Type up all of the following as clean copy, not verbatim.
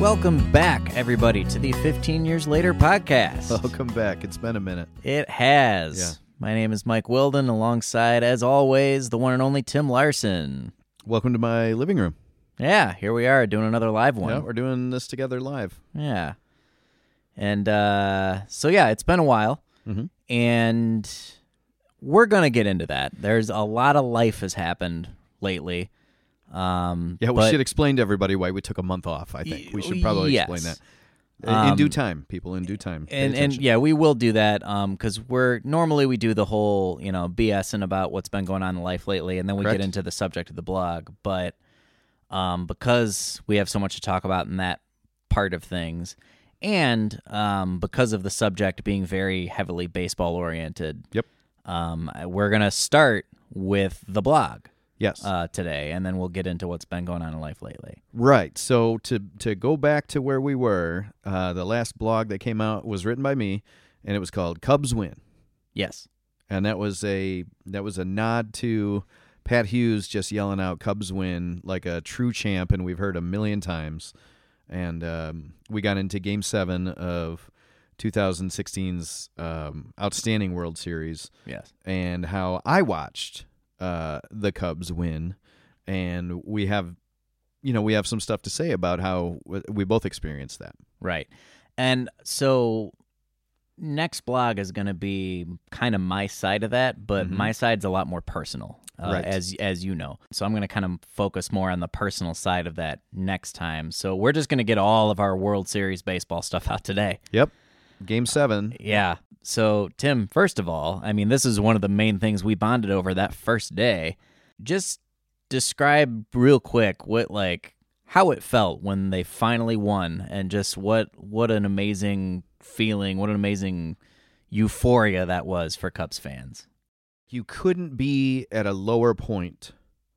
Welcome back, everybody, to the 15 Years Later podcast. Welcome back. It's been a minute. It has. Yeah. My name is Mike Wilden, alongside, as always, the one and only Tim Larson. Welcome to my living room. Yeah, here we are doing another live one. Yeah, we're doing this together live. Yeah. And so, yeah, it's been a while, and we're going to get into that. There's a lot of life has happened lately. We should explain to everybody why we took a month off, I think. We should probably explain that. In due time, people, in due time. And yeah, we will do that because we do the whole, BSing about what's been going on in life lately, and then we get into the subject of the blog. But because we have so much to talk about in that part of things, and because of the subject being very heavily baseball-oriented, we're going to start with the blog. Yes. Today, and then we'll get into what's been going on in life lately. Right. So to go back to where we were, the last blog that came out was written by me, and it was called Cubs Win. Yes. And that was a nod to Pat Hughes just yelling out Cubs Win like a true champ, and we've heard a million times. And we got into Game 7 of 2016's outstanding World Series. Yes. And how I watched the Cubs win, and we have some stuff to say about how we both experienced that. Right. And so next blog is going to be kind of my side of that, but my side's a lot more personal, right. as you know. So I'm going to kind of focus more on the personal side of that next time. So we're just going to get all of our World Series baseball stuff out today. Yep. Game 7. Yeah. So, Tim, first of all, I mean, this is one of the main things we bonded over that first day. Just describe real quick how it felt when they finally won, and just what an amazing feeling, what an amazing euphoria that was for Cubs fans. You couldn't be at a lower point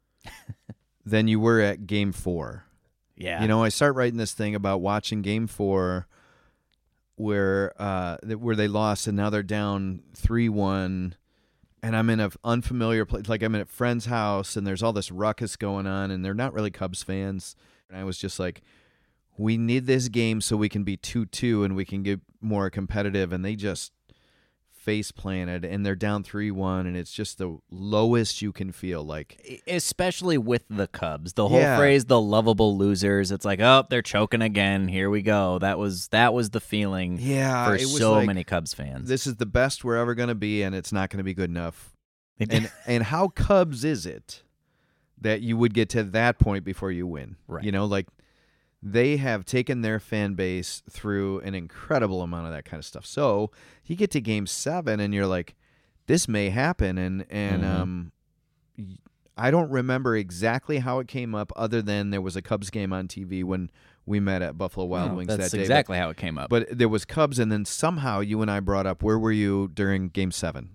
than you were at Game 4. Yeah. I start writing this thing about watching Game 4 where they lost, and now they're down 3-1, and I'm in an unfamiliar place. Like, I'm in a friend's house, and there's all this ruckus going on, and they're not really Cubs fans. And I was just like, we need this game so we can be 2-2 and we can get more competitive. And they just face planted, and they're down 3-1, and it's just the lowest you can feel. Like, especially with the Cubs, the whole phrase, the lovable losers. It's like, oh, they're choking again. Here we go. That was the feeling for so many Cubs fans. This is the best we're ever going to be, and it's not going to be good enough. And how Cubs is it that you would get to that point before you win? Right. They have taken their fan base through an incredible amount of that kind of stuff. So you get to Game 7, and you're like, this may happen. And I don't remember exactly how it came up, other than there was a Cubs game on TV when we met at Buffalo Wild Wings that day. That's exactly how it came up. But there was Cubs, and then somehow you and I brought up, where were you during Game 7?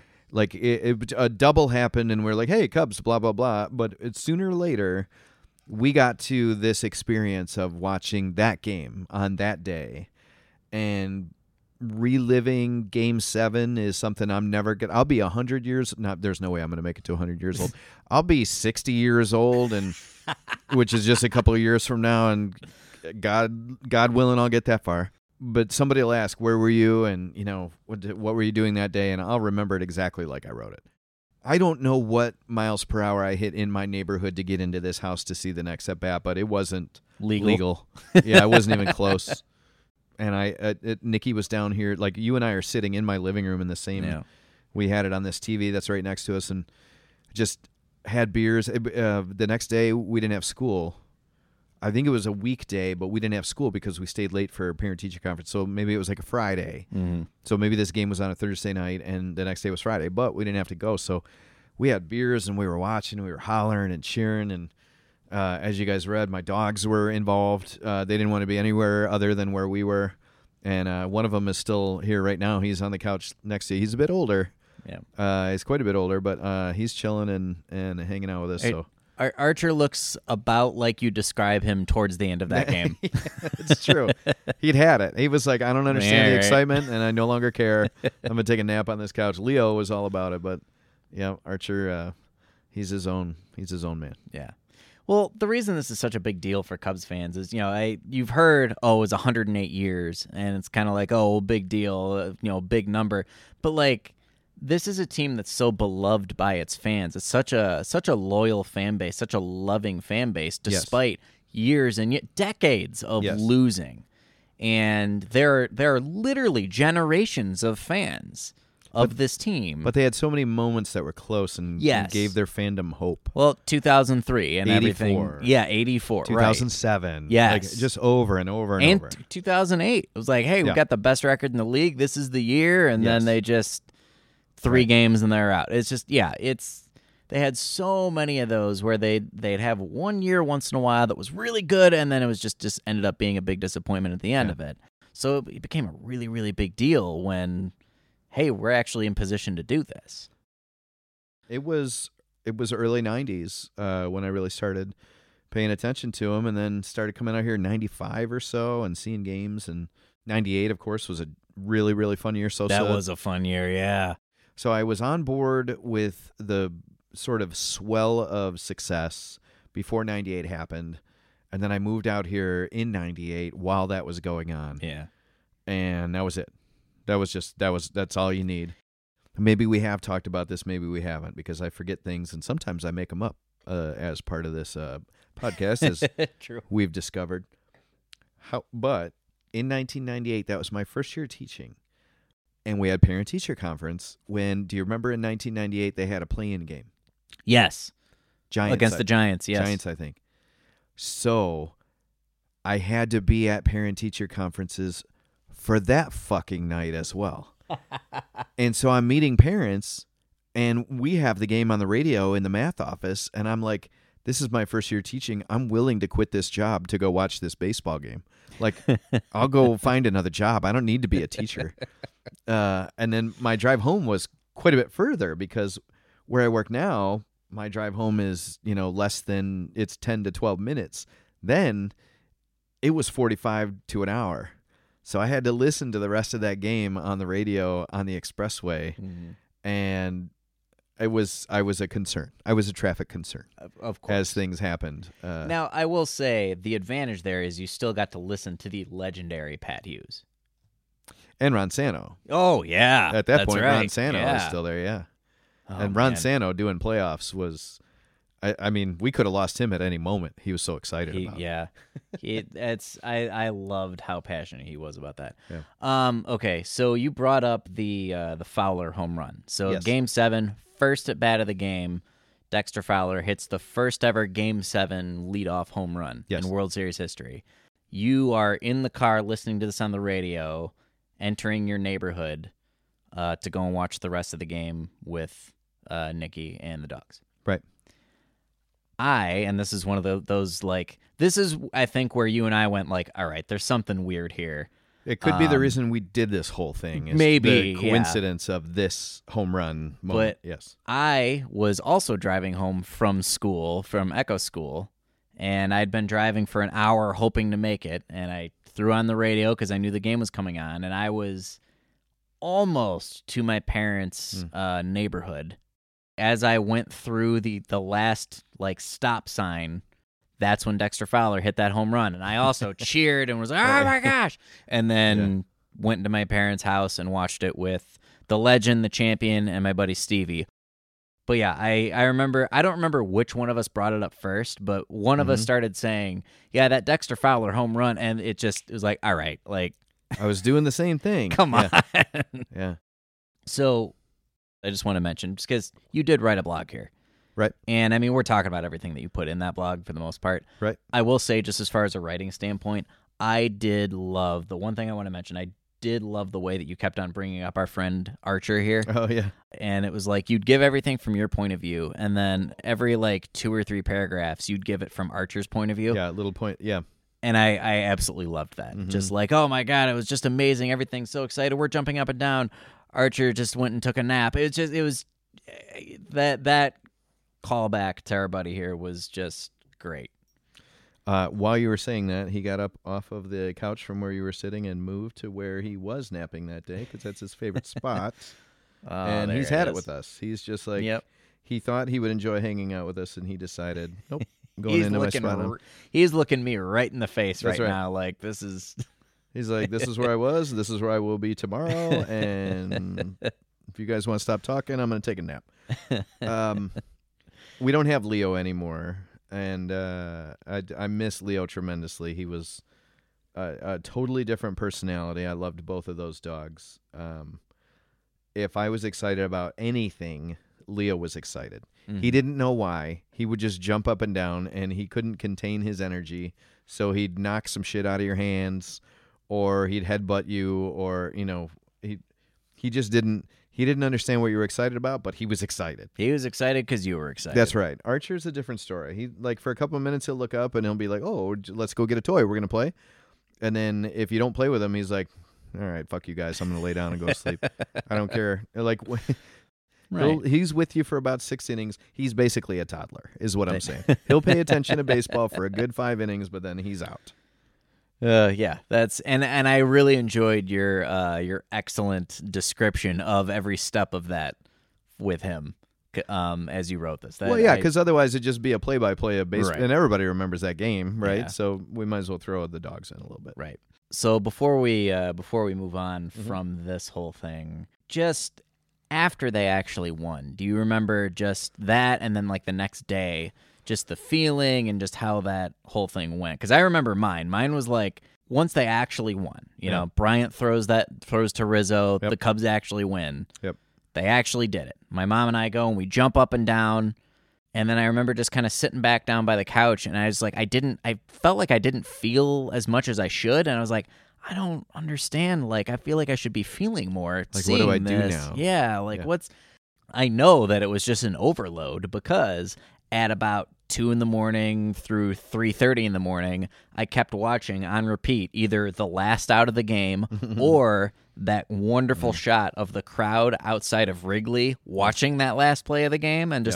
A double happened, and we're like, hey, Cubs, blah, blah, blah. But sooner or later, we got to this experience of watching that game on that day, and reliving Game 7 is something I'm never going to. I'll be 100 years. There's no way I'm going to make it to 100 years old. I'll be 60 years old, and which is just a couple of years from now, and God willing, I'll get that far. But somebody will ask, where were you? And, what were you doing that day? And I'll remember it exactly like I wrote it. I don't know what miles per hour I hit in my neighborhood to get into this house to see the next at bat, but it wasn't legal. Yeah, it wasn't even close. And Nikki was down here, like you and I are sitting in my living room in the same. Yeah. We had it on this TV that's right next to us, and just had beers. The next day we didn't have school. I think it was a weekday, but we didn't have school because we stayed late for a parent-teacher conference. So maybe it was like a Friday. Mm-hmm. So maybe this game was on a Thursday night, and the next day was Friday, but we didn't have to go. So we had beers, and we were watching, we were hollering and cheering. And as you guys read, my dogs were involved. They didn't want to be anywhere other than where we were. And one of them is still here right now. He's on the couch next to you. He's a bit older. Yeah. He's quite a bit older, but he's chilling and hanging out with us. So Archer looks about like you describe him towards the end of that game. Yeah, it's true. He'd had it. He was like, I don't understand the excitement, and I no longer care. I'm going to take a nap on this couch. Leo was all about it, but yeah, Archer, he's his own man. Yeah. Well, the reason this is such a big deal for Cubs fans is, you've heard, it was 108 years, and it's kind of like, big deal, big number. But, like, this is a team that's so beloved by its fans. It's such a loyal fan base, such a loving fan base, despite years and decades of losing. And there are literally generations of fans of this team. But they had so many moments that were close and gave their fandom hope. Well, 2003 and 84. Everything. Yeah, 84. 2007. Right. Yes. Like, just over and over and over. And 2008. It was like, hey, we got the best record in the league. This is the year. And then they just 3 games and they're out. It's just, they had so many of those where they'd have 1 year once in a while that was really good, and then it was just ended up being a big disappointment at the end of it. So it became a really, really big deal when, hey, we're actually in position to do this. It was early 90s when I really started paying attention to them, and then started coming out here in 95 or so and seeing games. And 98, of course, was a really, really fun year. That was a fun year, yeah. So I was on board with the sort of swell of success before 98 happened, and then I moved out here in 98 while that was going on. Yeah. And that was it. That's all you need. Maybe we have talked about this, maybe we haven't, because I forget things, and sometimes I make them up as part of this podcast, as True. We've discovered. But in 1998, that was my first year teaching, and we had parent-teacher conference when, do you remember in 1998 they had a play-in game? Yes. Giants. Against the Giants, yes. Giants, I think. So I had to be at parent-teacher conferences for that fucking night as well. And so I'm meeting parents, and we have the game on the radio in the math office, and I'm like, this is my first year teaching. I'm willing to quit this job to go watch this baseball game. Like, I'll go find another job. I don't need to be a teacher. And then my drive home was quite a bit further, because where I work now, my drive home is, less than, it's 10 to 12 minutes. Then it was 45 to an hour. So I had to listen to the rest of that game on the radio on the expressway, and I was a concern. I was a traffic concern, of course, as things happened. Now, I will say the advantage there is you still got to listen to the legendary Pat Hughes and Ron Santo. Oh yeah, at that point, right. Ron Santo was still there. Yeah, and Ron Santo doing playoffs was. I mean, we could have lost him at any moment. He was so excited about it. I loved how passionate he was about that. Yeah. Okay, so you brought up the Fowler home run. So Game 7, first at bat of the game, Dexter Fowler hits the first ever Game 7 leadoff home run in World Series history. You are in the car listening to this on the radio, entering your neighborhood to go and watch the rest of the game with Nikki and the dogs. Right. And this is one of those, like, this is, I think, where you and I went, like, all right, there's something weird here. It could be the reason we did this whole thing. Is maybe. The coincidence of this home run moment. But I was also driving home from school, from Echo School, and I'd been driving for an hour hoping to make it, and I threw on the radio because I knew the game was coming on, and I was almost to my parents' neighborhood. As I went through the last, like, stop sign, that's when Dexter Fowler hit that home run. And I also cheered and was like, oh, my gosh. And then went into my parents' house and watched it with the legend, the champion, and my buddy Stevie. But, yeah, I remember, I don't remember which one of us brought it up first, but one of us started saying, yeah, that Dexter Fowler home run. And it was like, all right, like. I was doing the same thing. Come on. Yeah. So I just want to mention, just because you did write a blog here. Right. And, I mean, we're talking about everything that you put in that blog for the most part. Right. I will say, just as far as a writing standpoint, I did love, the one thing I want to mention, I did love the way that you kept on bringing up our friend Archer here. Oh, yeah. And it was like, you'd give everything from your point of view, and then every, like, 2 or 3 paragraphs, you'd give it from Archer's point of view. Yeah, little point, yeah. And I absolutely loved that. Just like, oh, my God, it was just amazing. Everything's so excited. We're jumping up and down. Archer just went and took a nap. It was that callback to our buddy here was just great. While you were saying that, he got up off of the couch from where you were sitting and moved to where he was napping that day, because that's his favorite spot. And he's had it with us. He's just like, he thought he would enjoy hanging out with us, and he decided, nope, going into my spot. He's looking me right in the face That's right right. now. Like, this is. He's like, this is where I was. This is where I will be tomorrow. And if you guys want to stop talking, I'm going to take a nap. We don't have Leo anymore. And I miss Leo tremendously. He was a totally different personality. I loved both of those dogs. If I was excited about anything, Leo was excited. Mm-hmm. He didn't know why. He would just jump up and down, and he couldn't contain his energy. So he'd knock some shit out of your hands, or he'd headbutt you, or, you know, he just didn't. He didn't understand what you were excited about, but he was excited. He was excited because you were excited. That's right. Archer's a different story. He, like, for a couple of minutes, he'll look up and he'll be like, "Oh, let's go get a toy. We're gonna play." And then if you don't play with him, he's like, "All right, fuck you guys. I'm gonna lay down and go to sleep. I don't care." Like, right. He's with you for about 6 innings. He's basically a toddler, is what I'm saying. He'll pay attention to baseball for a good 5 innings, but then he's out. Yeah, that's and I really enjoyed your excellent description of every step of that with him, as you wrote this. Well, yeah, because otherwise it'd just be a play-by-play of baseball, right. And everybody remembers that game, right? Yeah. So we might as well throw the dogs in a little bit, right? So before we move on from this whole thing, just after they actually won, do you remember just that, and then like the next day? Just the feeling and just how that whole thing went. Because I remember mine. Mine was like, once they actually won, you know, Bryant throws to Rizzo, the Cubs actually win. Yep. They actually did it. My mom and I go and we jump up and down. And then I remember just kind of sitting back down by the couch, and I was like, I felt like I didn't feel as much as I should. And I was like, I don't understand. Like, I feel like I should be feeling more. Like, what do I do now? Yeah. Like, I know that it was just an overload because at about 2 a.m. through 3:30 a.m, I kept watching on repeat either the last out of the game or that wonderful shot of the crowd outside of Wrigley watching that last play of the game, and just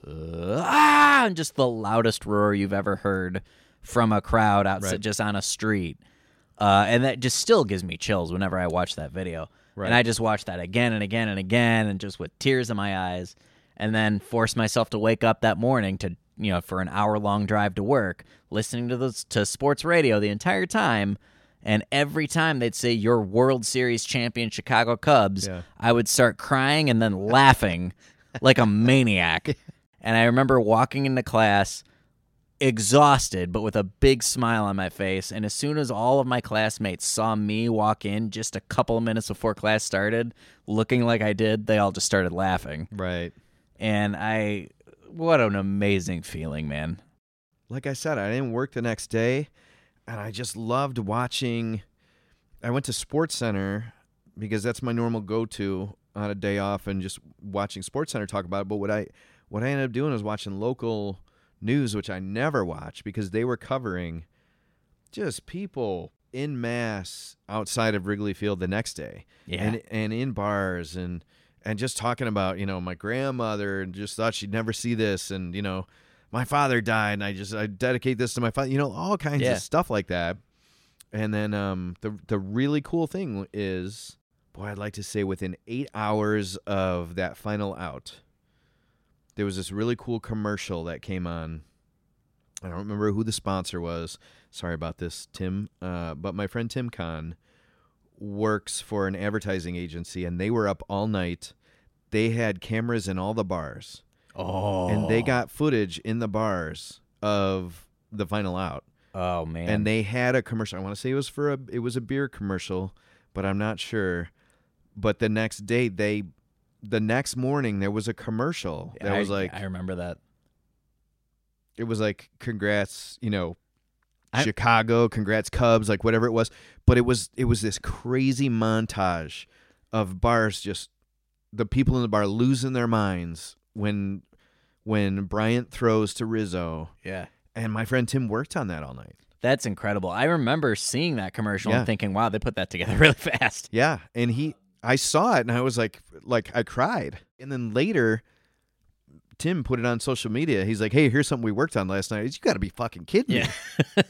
and just the loudest roar you've ever heard from a crowd outside just on a street. And that just still gives me chills whenever I watch that video. Right. And I just watched that again and again and again, and just with tears in my eyes. And then forced myself to wake up that morning to, you know, for an hour-long drive to work, listening to sports radio the entire time. And every time they'd say, "Your World Series champion Chicago Cubs," I would start crying and then laughing like a maniac. And I remember walking into class exhausted, but with a big smile on my face. And as soon as all of my classmates saw me walk in just a couple of minutes before class started, looking like I did, they all just started laughing. Right. And what an amazing feeling, man. Like I said, I didn't work the next day, and I just loved watching. I went to SportsCenter because that's my normal go-to on a day off, and just watching SportsCenter talk about it. But what I ended up doing was watching local news, which I never watch because they were covering just people en masse outside of Wrigley Field the next day, and in bars and just talking about, you know, my grandmother, and just thought she'd never see this, and, you know, my father died, and I dedicate this to my father, you know, all kinds of stuff like that. And then the really cool thing is, boy, I'd like to say within 8 hours of that final out, there was this really cool commercial that came on. I don't remember who the sponsor was. Sorry about this, Tim. But my friend Tim Kahn works for an advertising agency, and they were up all night. They had cameras in all the bars. Oh. And they got footage in the bars of the final out. Oh, man. And they had a commercial. I want to say it was a beer commercial, but I'm not sure. But the next day, the next morning, there was a commercial that was like, I remember that. It was like, congrats, you know, Chicago, congrats Cubs, like whatever it was. But it was this crazy montage of bars, just the people in the bar losing their minds when Bryant throws to Rizzo. Yeah. And my friend Tim worked on that all night. That's incredible. I remember seeing that commercial and thinking, wow, they put that together really fast. Yeah. And I saw it and I was like I cried. And then later, Tim put it on social media. He's like, "Hey, here's something we worked on last night." You got to be fucking kidding me.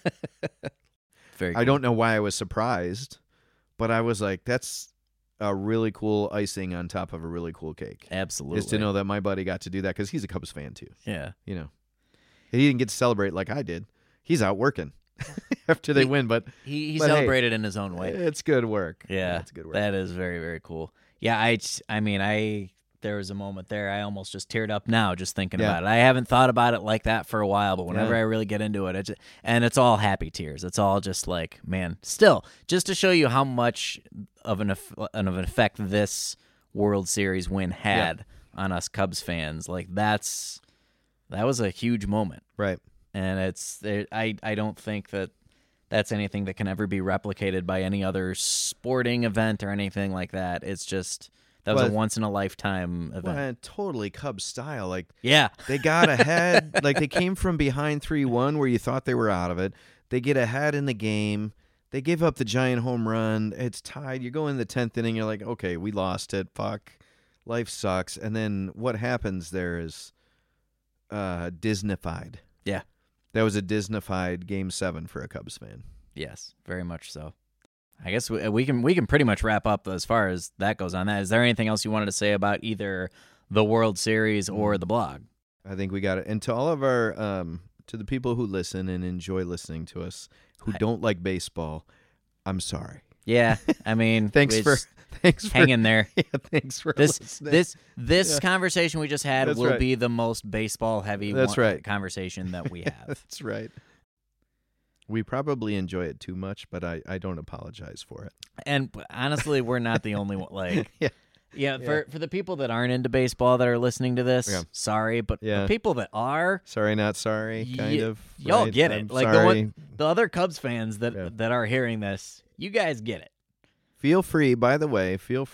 Very cool. I don't know why I was surprised, but I was like, that's a really cool icing on top of a really cool cake. Absolutely. Is to know that my buddy got to do that because he's a Cubs fan too. Yeah. You know. He didn't get to celebrate like I did. He's out working after they win, but he but celebrated in his own way. It's good work. Yeah, it's good work. That is very, very cool. Yeah, I mean, there was a moment there I almost just teared up now just thinking about it. I haven't thought about it like that for a while, but whenever I really get into it, and it's all happy tears. It's all just like, man, still, just to show you how much of an effect this World Series win had on us Cubs fans. Like that was a huge moment. Right. And I don't think that's anything that can ever be replicated by any other sporting event or anything like that. It's just that was a once-in-a-lifetime event. Well, totally Cubs style. Like, they got ahead. Like, they came from behind 3-1 where you thought they were out of it. They get ahead in the game. They give up the giant home run. It's tied. You go in the 10th inning. You're like, okay, we lost it. Fuck. Life sucks. And then what happens there is Disneyfied. Yeah. That was a Disneyfied Game 7 for a Cubs fan. Yes, very much so. I guess we can pretty much wrap up as far as that goes on that. Is there anything else you wanted to say about either the World Series or the blog? I think we got it. And to all of our to the people who listen and enjoy listening to us who don't like baseball, I'm sorry. Yeah, I mean, thanks for hanging there. Yeah, thanks for listening. This conversation we just had will be the most baseball heavy conversation that we have. That's right. We probably enjoy it too much, but I don't apologize for it. And honestly, we're not the only one. Like, for the people that aren't into baseball that are listening to this, sorry, but the people that are, sorry, not sorry, kind of. Y'all right? get it. I'm like sorry. the other Cubs fans that are hearing this, you guys get it. Feel free, by the way,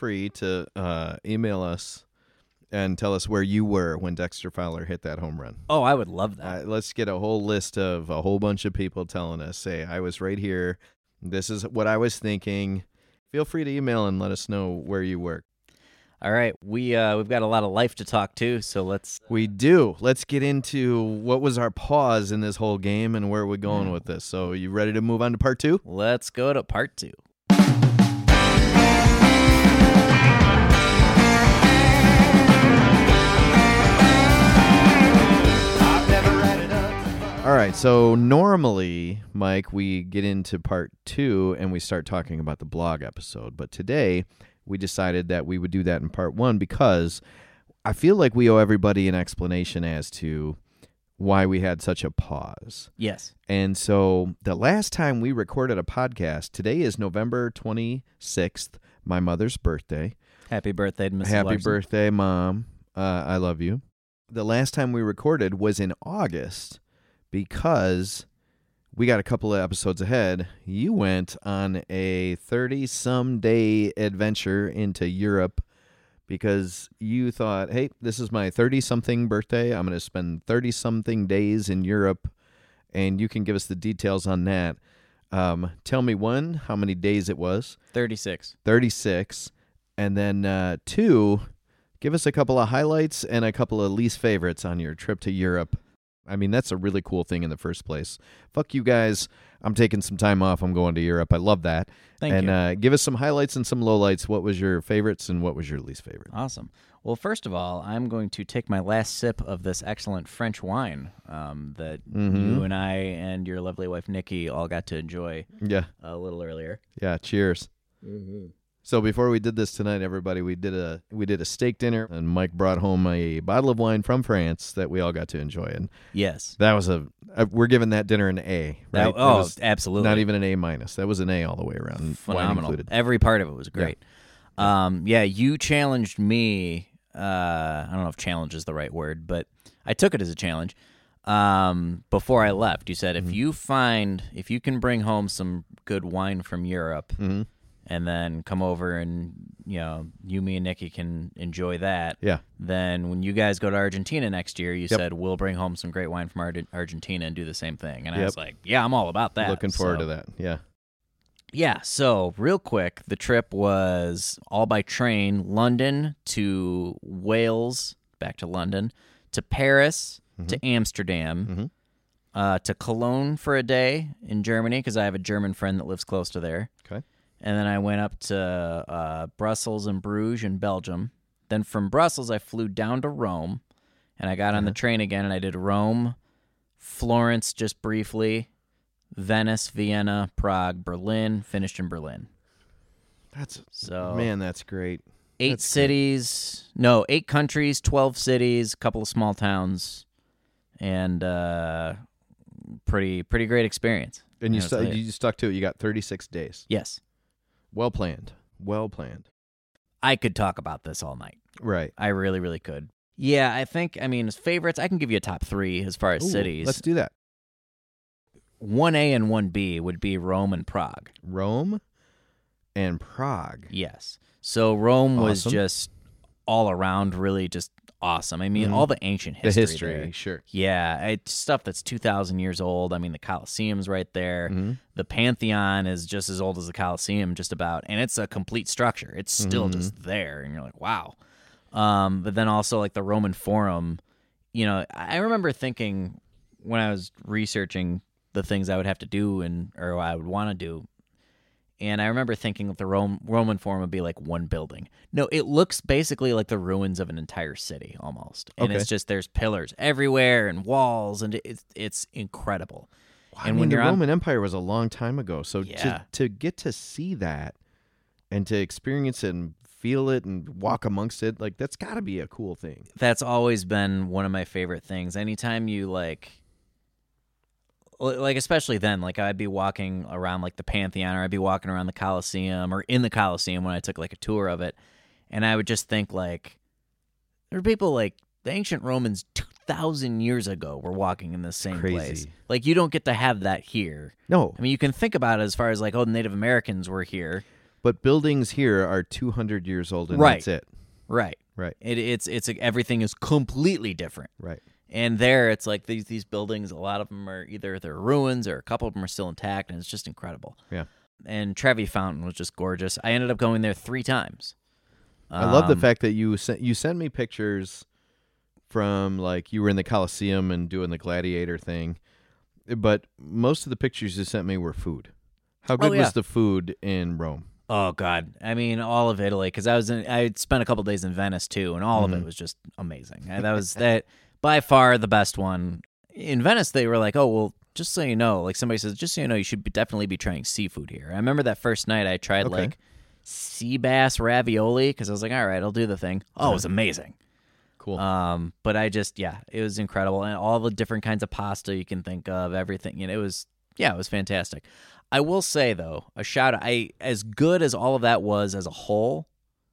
to email us and tell us where you were when Dexter Fowler hit that home run. Oh, I would love that. Let's get a whole list of a whole bunch of people telling us, say, I was right here. This is what I was thinking. Feel free to email and let us know where you were. All right. We've got a lot of life to talk to, so let's... We do. Let's get into what was our pause in this whole game and where we're going with this. So you ready to move on to part 2? Let's go to part 2. All right, so normally, Mike, we get into part 2 and we start talking about the blog episode. But today, we decided that we would do that in part 1 because I feel like we owe everybody an explanation as to why we had such a pause. Yes. And so the last time we recorded a podcast, today is November 26th, my mother's birthday. Happy birthday to Mrs. Happy Larson. birthday, Mom. I love you. The last time we recorded was in August. Because we got a couple of episodes ahead, you went on a 30-some day adventure into Europe because you thought, hey, this is my 30-something birthday. I'm going to spend 30-something days in Europe, and you can give us the details on that. Tell me, 1, how many days it was. 36. 36. And then 2, give us a couple of highlights and a couple of least favorites on your trip to Europe. I mean, that's a really cool thing in the first place. Fuck you guys. I'm taking some time off. I'm going to Europe. I love that. Thank you. And give us some highlights and some lowlights. What was your favorites and what was your least favorite? Awesome. Well, first of all, I'm going to take my last sip of this excellent French wine that you and I and your lovely wife, Nikki, all got to enjoy a little earlier. Yeah, cheers. Mm-hmm. So before we did this tonight, everybody, we did a steak dinner, and Mike brought home a bottle of wine from France that we all got to enjoy. And yes, that was we're giving that dinner an A. Right? Absolutely, not even an A minus. That was an A all the way around. Phenomenal. Every part of it was great. Yeah, you challenged me. I don't know if challenge is the right word, but I took it as a challenge. Before I left, you said if you can bring home some good wine from Europe. Mm-hmm. And then come over and, you, me, and Nikki can enjoy that. Yeah. Then when you guys go to Argentina next year, you said, we'll bring home some great wine from Argentina and do the same thing. And I was like, yeah, I'm all about that. Looking forward to that. Yeah. Yeah. So real quick, the trip was all by train, London to Wales, back to London, to Paris, to Amsterdam, to Cologne for a day in Germany because I have a German friend that lives close to there. Okay. And then I went up to Brussels and Bruges in Belgium. Then from Brussels, I flew down to Rome, and I got on the train again, and I did Rome, Florence just briefly, Venice, Vienna, Prague, Berlin, finished in Berlin. That's great. 8 cities, no, 8 countries, 12 cities, a couple of small towns, and pretty great experience. And you stuck to it. You got 36 days. Yes. Well planned. I could talk about this all night. Right. I really, really could. Yeah, as favorites, I can give you a top 3 as far as cities. Let's do that. 1A and 1B would be Rome and Prague. Rome and Prague. Yes. So Rome was just all around really just awesome. I mean, all the ancient history. The history, there. Sure. Yeah, it's stuff that's 2,000 years old. I mean, the Colosseum's right there. Mm-hmm. The Pantheon is just as old as the Colosseum, just about. And it's a complete structure. It's still just there. And you're like, wow. But then also like the Roman Forum, I remember thinking when I was researching the things I would have to do or I would want to do, and I remember thinking that the Roman Forum would be like one building. No, it looks basically like the ruins of an entire city almost. And it's just there's pillars everywhere and walls, and it's incredible. Wow, and when the Roman Empire was a long time ago, so to get to see that and to experience it and feel it and walk amongst it, like that's got to be a cool thing. That's always been one of my favorite things. Anytime you like especially then, like I'd be walking around like the Pantheon, or I'd be walking around the Colosseum or in the Colosseum when I took like a tour of it, and I would just think like there are people like the ancient Romans 2,000 years ago were walking in the same place. Like you don't get to have that here. No. I mean, you can think about it as far as like, the Native Americans were here. But buildings here are 200 years old, and that's it. Right. It's everything is completely different. Right. And there, it's like these buildings. A lot of them are either they're ruins, or a couple of them are still intact, and it's just incredible. Yeah. And Trevi Fountain was just gorgeous. I ended up going there 3 times. I love the fact that you sent me pictures from like you were in the Colosseum and doing the gladiator thing, but most of the pictures you sent me were food. How good was the food in Rome? Oh God! I mean, all of Italy, because I spent a couple days in Venice too, and all of it was just amazing. That was by far the best one. In Venice, they were like, "Oh well, just so you know," like somebody says, "Just so you know, you should definitely be trying seafood here." I remember that first night I tried like sea bass ravioli because I was like, "All right, I'll do the thing." Oh, it was amazing. Cool. But it was incredible, and all the different kinds of pasta you can think of, everything. It was fantastic. I will say, though, a shout out. As good as all of that was as a whole,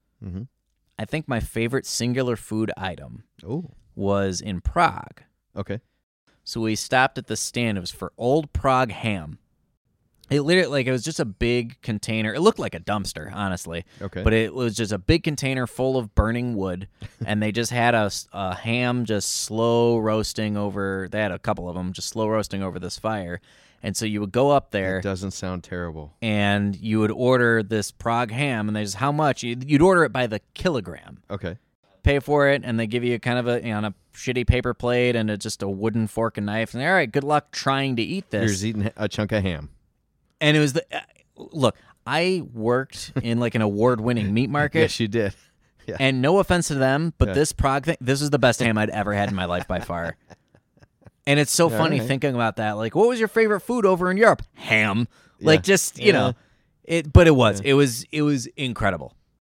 I think my favorite singular food item was in Prague. Okay. So we stopped at the stand. It was for Old Prague ham. It literally, it was just a big container. It looked like a dumpster, honestly. Okay. But it was just a big container full of burning wood, and they just had a ham just slow roasting over. They had a couple of them just slow roasting over this fire. And so you would go up there. It doesn't sound terrible. And you would order this Prague ham, and they just how much? You'd order it by the kilogram. Okay. Pay for it, and they give you kind of on a shitty paper plate and just a wooden fork and knife. And all right, good luck trying to eat this. You're eating a chunk of ham. And it was look, I worked in like an award-winning meat market. Yes, you did. Yeah. And no offense to them, but this Prague thing, this is the best ham I'd ever had in my life by far. And it's so funny thinking about that. Like, what was your favorite food over in Europe? Ham. Like, just, you know, but it was. Yeah. It was incredible.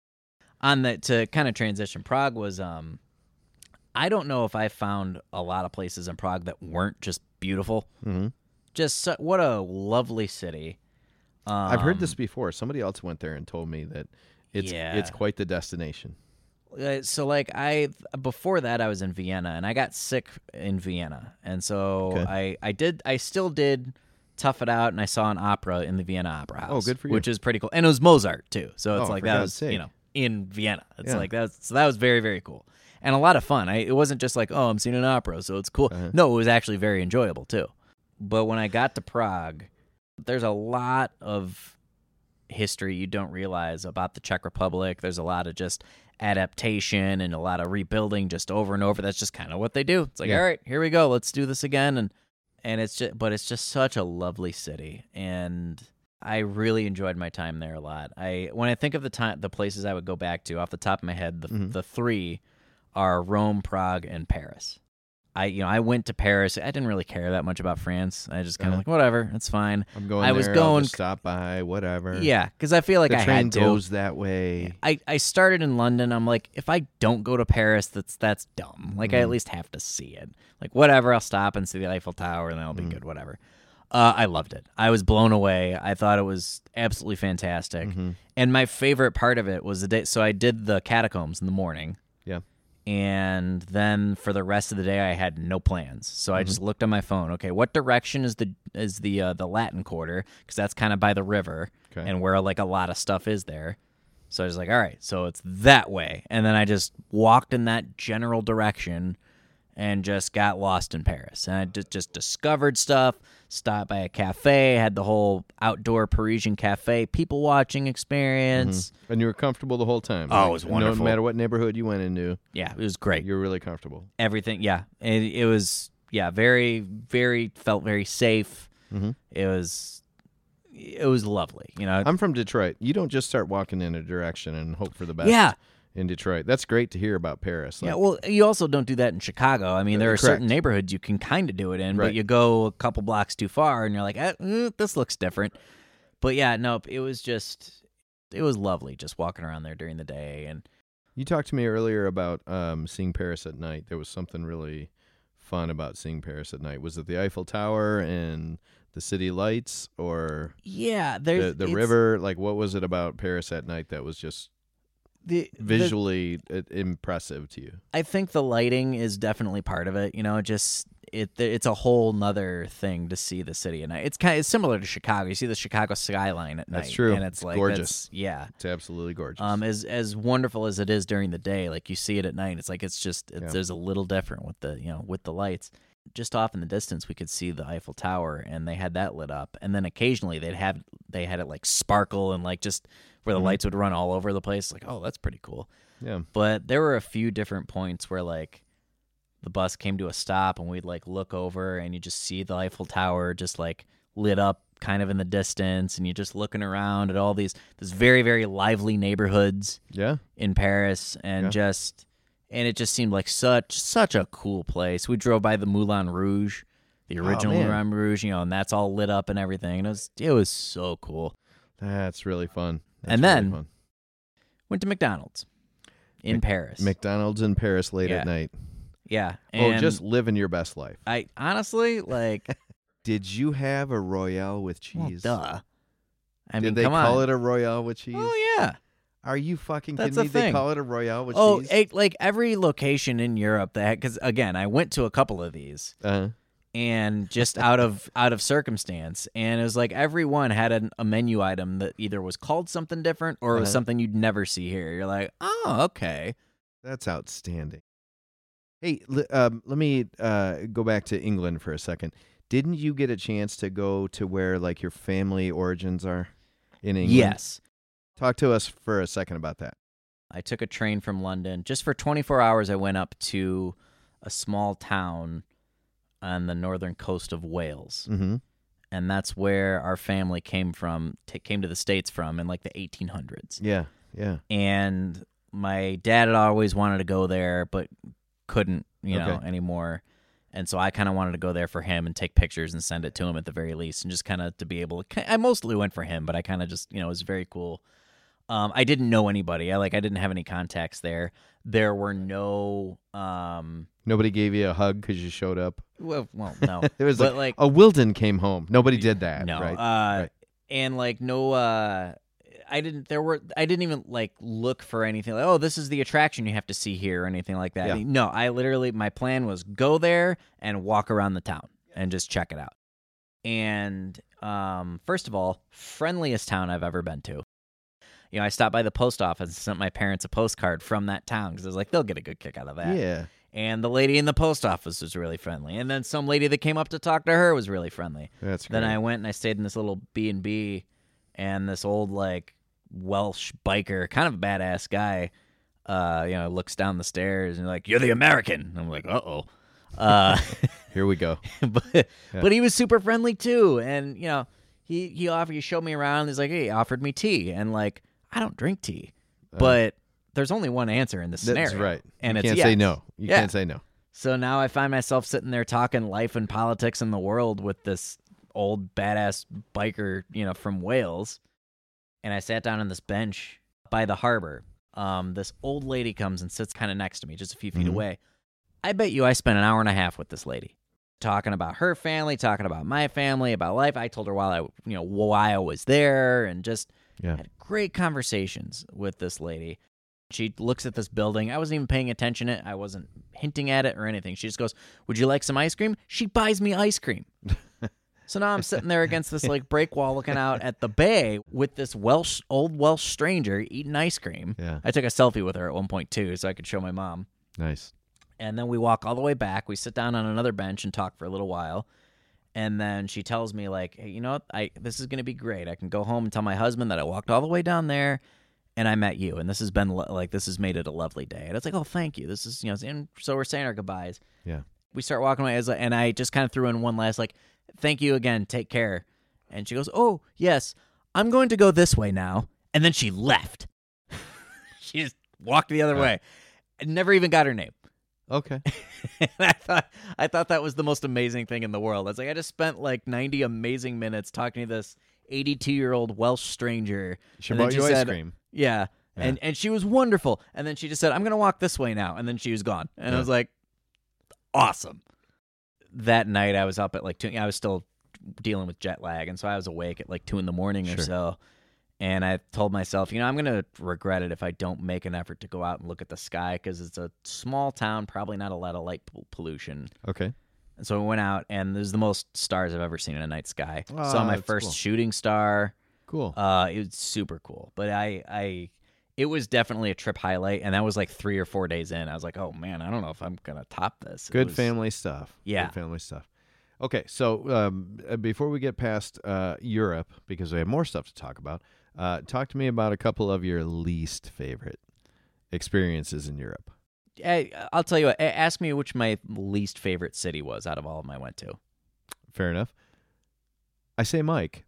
To kind of transition, Prague was, I don't know if I found a lot of places in Prague that weren't just beautiful. Mm-hmm. Just what a lovely city. I've heard this before. Somebody else went there and told me that it's quite the destination. So like before that I was in Vienna, and I got sick in Vienna, and so I still did tough it out, and I saw an opera in the Vienna Opera House. Oh, good for you. Which is pretty cool, and it was Mozart too. So it's like that was in Vienna. It's like that was very, very cool and a lot of fun. It wasn't just like, oh, I'm seeing an opera, so it's cool. No, it was actually very enjoyable too. But when I got to Prague, there's a lot of history you don't realize about the Czech Republic. There's a lot of just adaptation and a lot of rebuilding just over and over. That's just kind of what they do. It's like, all right, here we go. Let's do this again. And it's just such a lovely city. And I really enjoyed my time there a lot. When I think of the places I would go back to off the top of my head, the 3 are Rome, Prague, and Paris. I went to Paris. I didn't really care that much about France. I just kind of like, whatever, it's fine. I'm going I there. was going, I'll just stop by, whatever. Yeah, because I feel like the I train had to. goes that way. I started in London. I'm like, if I don't go to Paris, that's dumb. Like, I at least have to see it. Like, whatever, I'll stop and see the Eiffel Tower, and that'll be good, whatever. I loved it. I was blown away. I thought it was absolutely fantastic. And my favorite part of it was the day. So I did the catacombs in the morning. Yeah. And then for the rest of the day, I had no plans. So I just looked on my phone. Okay, what direction is the Latin Quarter? Because that's kind of by the river and where like a lot of stuff is there. So I was like, all right, so it's that way. And then I just walked in that general direction and just got lost in Paris. And I just discovered stuff, stopped by a cafe, had the whole outdoor Parisian cafe people watching experience. And you were comfortable the whole time. Oh, it was wonderful. No matter what neighborhood you went into. Yeah, it was great. You were really comfortable. Everything, yeah. It was, very, very, felt very safe. It was lovely, I'm from Detroit. You don't just start walking in a direction and hope for the best. Yeah. In Detroit. That's great to hear about Paris. Yeah, well, you also don't do that in Chicago. I mean, there are certain neighborhoods you can kind of do it in, but you go a couple blocks too far and you're like, this looks different. But yeah, no, it was lovely just walking around there during the day. And you talked to me earlier about seeing Paris at night. There was something really fun about seeing Paris at night. Was it the Eiffel Tower and the city lights, or the river? Like, what was it about Paris at night that was just visually impressive to you? I think the lighting is definitely part of it. It's a whole nother thing to see the city at night. It's similar to Chicago. You see the Chicago skyline at night. That's true. And it's like gorgeous. It's absolutely gorgeous. As wonderful as it is during the day, like you see it at night, it's like there's a little different with the lights. Just off in the distance, we could see the Eiffel Tower, and they had that lit up. And then occasionally they had it like sparkle and like just where the lights would run all over the place. Like, oh, that's pretty cool. Yeah. But there were a few different points where like the bus came to a stop, and we'd like look over, and you just see the Eiffel Tower just like lit up kind of in the distance, and you're just looking around at all these very, very lively neighborhoods. Yeah. In Paris, and it just seemed like such a cool place. We drove by the Moulin Rouge, the original Moulin Rouge, and that's all lit up and everything. And it was so cool. That's really fun. And then went to McDonald's in Paris. McDonald's in Paris late at night. Yeah. And just living your best life. I honestly, like... Did you have a Royale with cheese? Well, duh. Did they call it a Royale with cheese? Oh, yeah. Are you fucking That's kidding me? thing. They call it a Royale with cheese? Oh, like every location in Europe, because again, I went to a couple of these. And just out of circumstance, and it was like every one had a menu item that either was called something different or it was something you'd never see here. You're like, oh, okay, that's outstanding. Hey, let me go back to England for a second. Didn't you get a chance to go to where like your family origins are in England? Yes. Talk to us for a second about that. I took a train from London. Just for 24 hours, I went up to a small town on the northern coast of Wales. And that's where our family came to the States from in like the 1800s. Yeah. And my dad had always wanted to go there, but couldn't, anymore. And so I kind of wanted to go there for him and take pictures and send it to him at the very least, and just kind of to be able to. I mostly went for him, but I kind of just, it was very cool. I didn't know anybody. I didn't have any contacts there. There were no. Nobody gave you a hug because you showed up. Well, no. It was like a Wilden came home. Nobody did that. No. Right? Right. And no. I didn't even look for anything like, oh, this is the attraction you have to see here or anything like that. Yeah. No, my plan was go there and walk around the town and just check it out. And first of all, friendliest town I've ever been to. I stopped by the post office and sent my parents a postcard from that town because I was like, they'll get a good kick out of that. Yeah. And the lady in the post office was really friendly. And then some lady that came up to talk to her was really friendly. That's great. Then I went and I stayed in this little B&B, and this old Welsh biker, kind of a badass guy, looks down the stairs and like, you're the American. And I'm like, uh-oh. Here we go. But he was super friendly too. And, he showed me around. He's like, hey, he offered me tea. And I don't drink tea, but there's only one answer in this scenario. That's right. And you it's can't yes. say no. You can't say no. So now I find myself sitting there talking life and politics in the world with this old badass biker, from Wales. And I sat down on this bench by the harbor. This old lady comes and sits kind of next to me, just a few feet away. I bet you I spent an hour and a half with this lady, talking about her family, talking about my family, about life. I told her why I was there, and just had great conversations with this lady. She looks at this building. I wasn't even paying attention to it. I wasn't hinting at it or anything. She just goes, "Would you like some ice cream?" She buys me ice cream. So now I'm sitting there against this break wall looking out at the bay with this old Welsh stranger eating ice cream. Yeah. I took a selfie with her at one point too, so I could show my mom. Nice. And then we walk all the way back. We sit down on another bench and talk for a little while. And then she tells me, hey, you know what? This is going to be great. I can go home and tell my husband that I walked all the way down there and I met you. And this has been this has made it a lovely day. And it's oh, thank you. This is, and so we're saying our goodbyes. Yeah. We start walking away and I just kind of threw in one last, thank you again. Take care. And she goes, "Oh, yes, I'm going to go this way now." And then she left. She just walked the other way. I never even got her name. Okay. And I thought that was the most amazing thing in the world. I was I just spent 90 amazing minutes talking to this 82-year-old Welsh stranger. She bought you ice cream. Yeah. And she was wonderful. And then she just said, "I'm going to walk this way now." And then she was gone. And I was awesome. That night I was up at 2. I was still dealing with jet lag. And so I was awake at 2 a.m. or so. And I told myself, I'm going to regret it if I don't make an effort to go out and look at the sky, because it's a small town, probably not a lot of light pollution. Okay. And so I went out, and there's the most stars I've ever seen in a night sky. Oh, saw my first shooting star. Cool. It was super cool. But it was definitely a trip highlight, and that was 3 or 4 days in. I was oh, man, I don't know if I'm going to top this. Good family stuff. Yeah. Good family stuff. Okay, so before we get past Europe, because we have more stuff to talk about, talk to me about a couple of your least favorite experiences in Europe. I'll tell you what. Ask me which my least favorite city was out of all of them I went to. Fair enough. I say, Mike,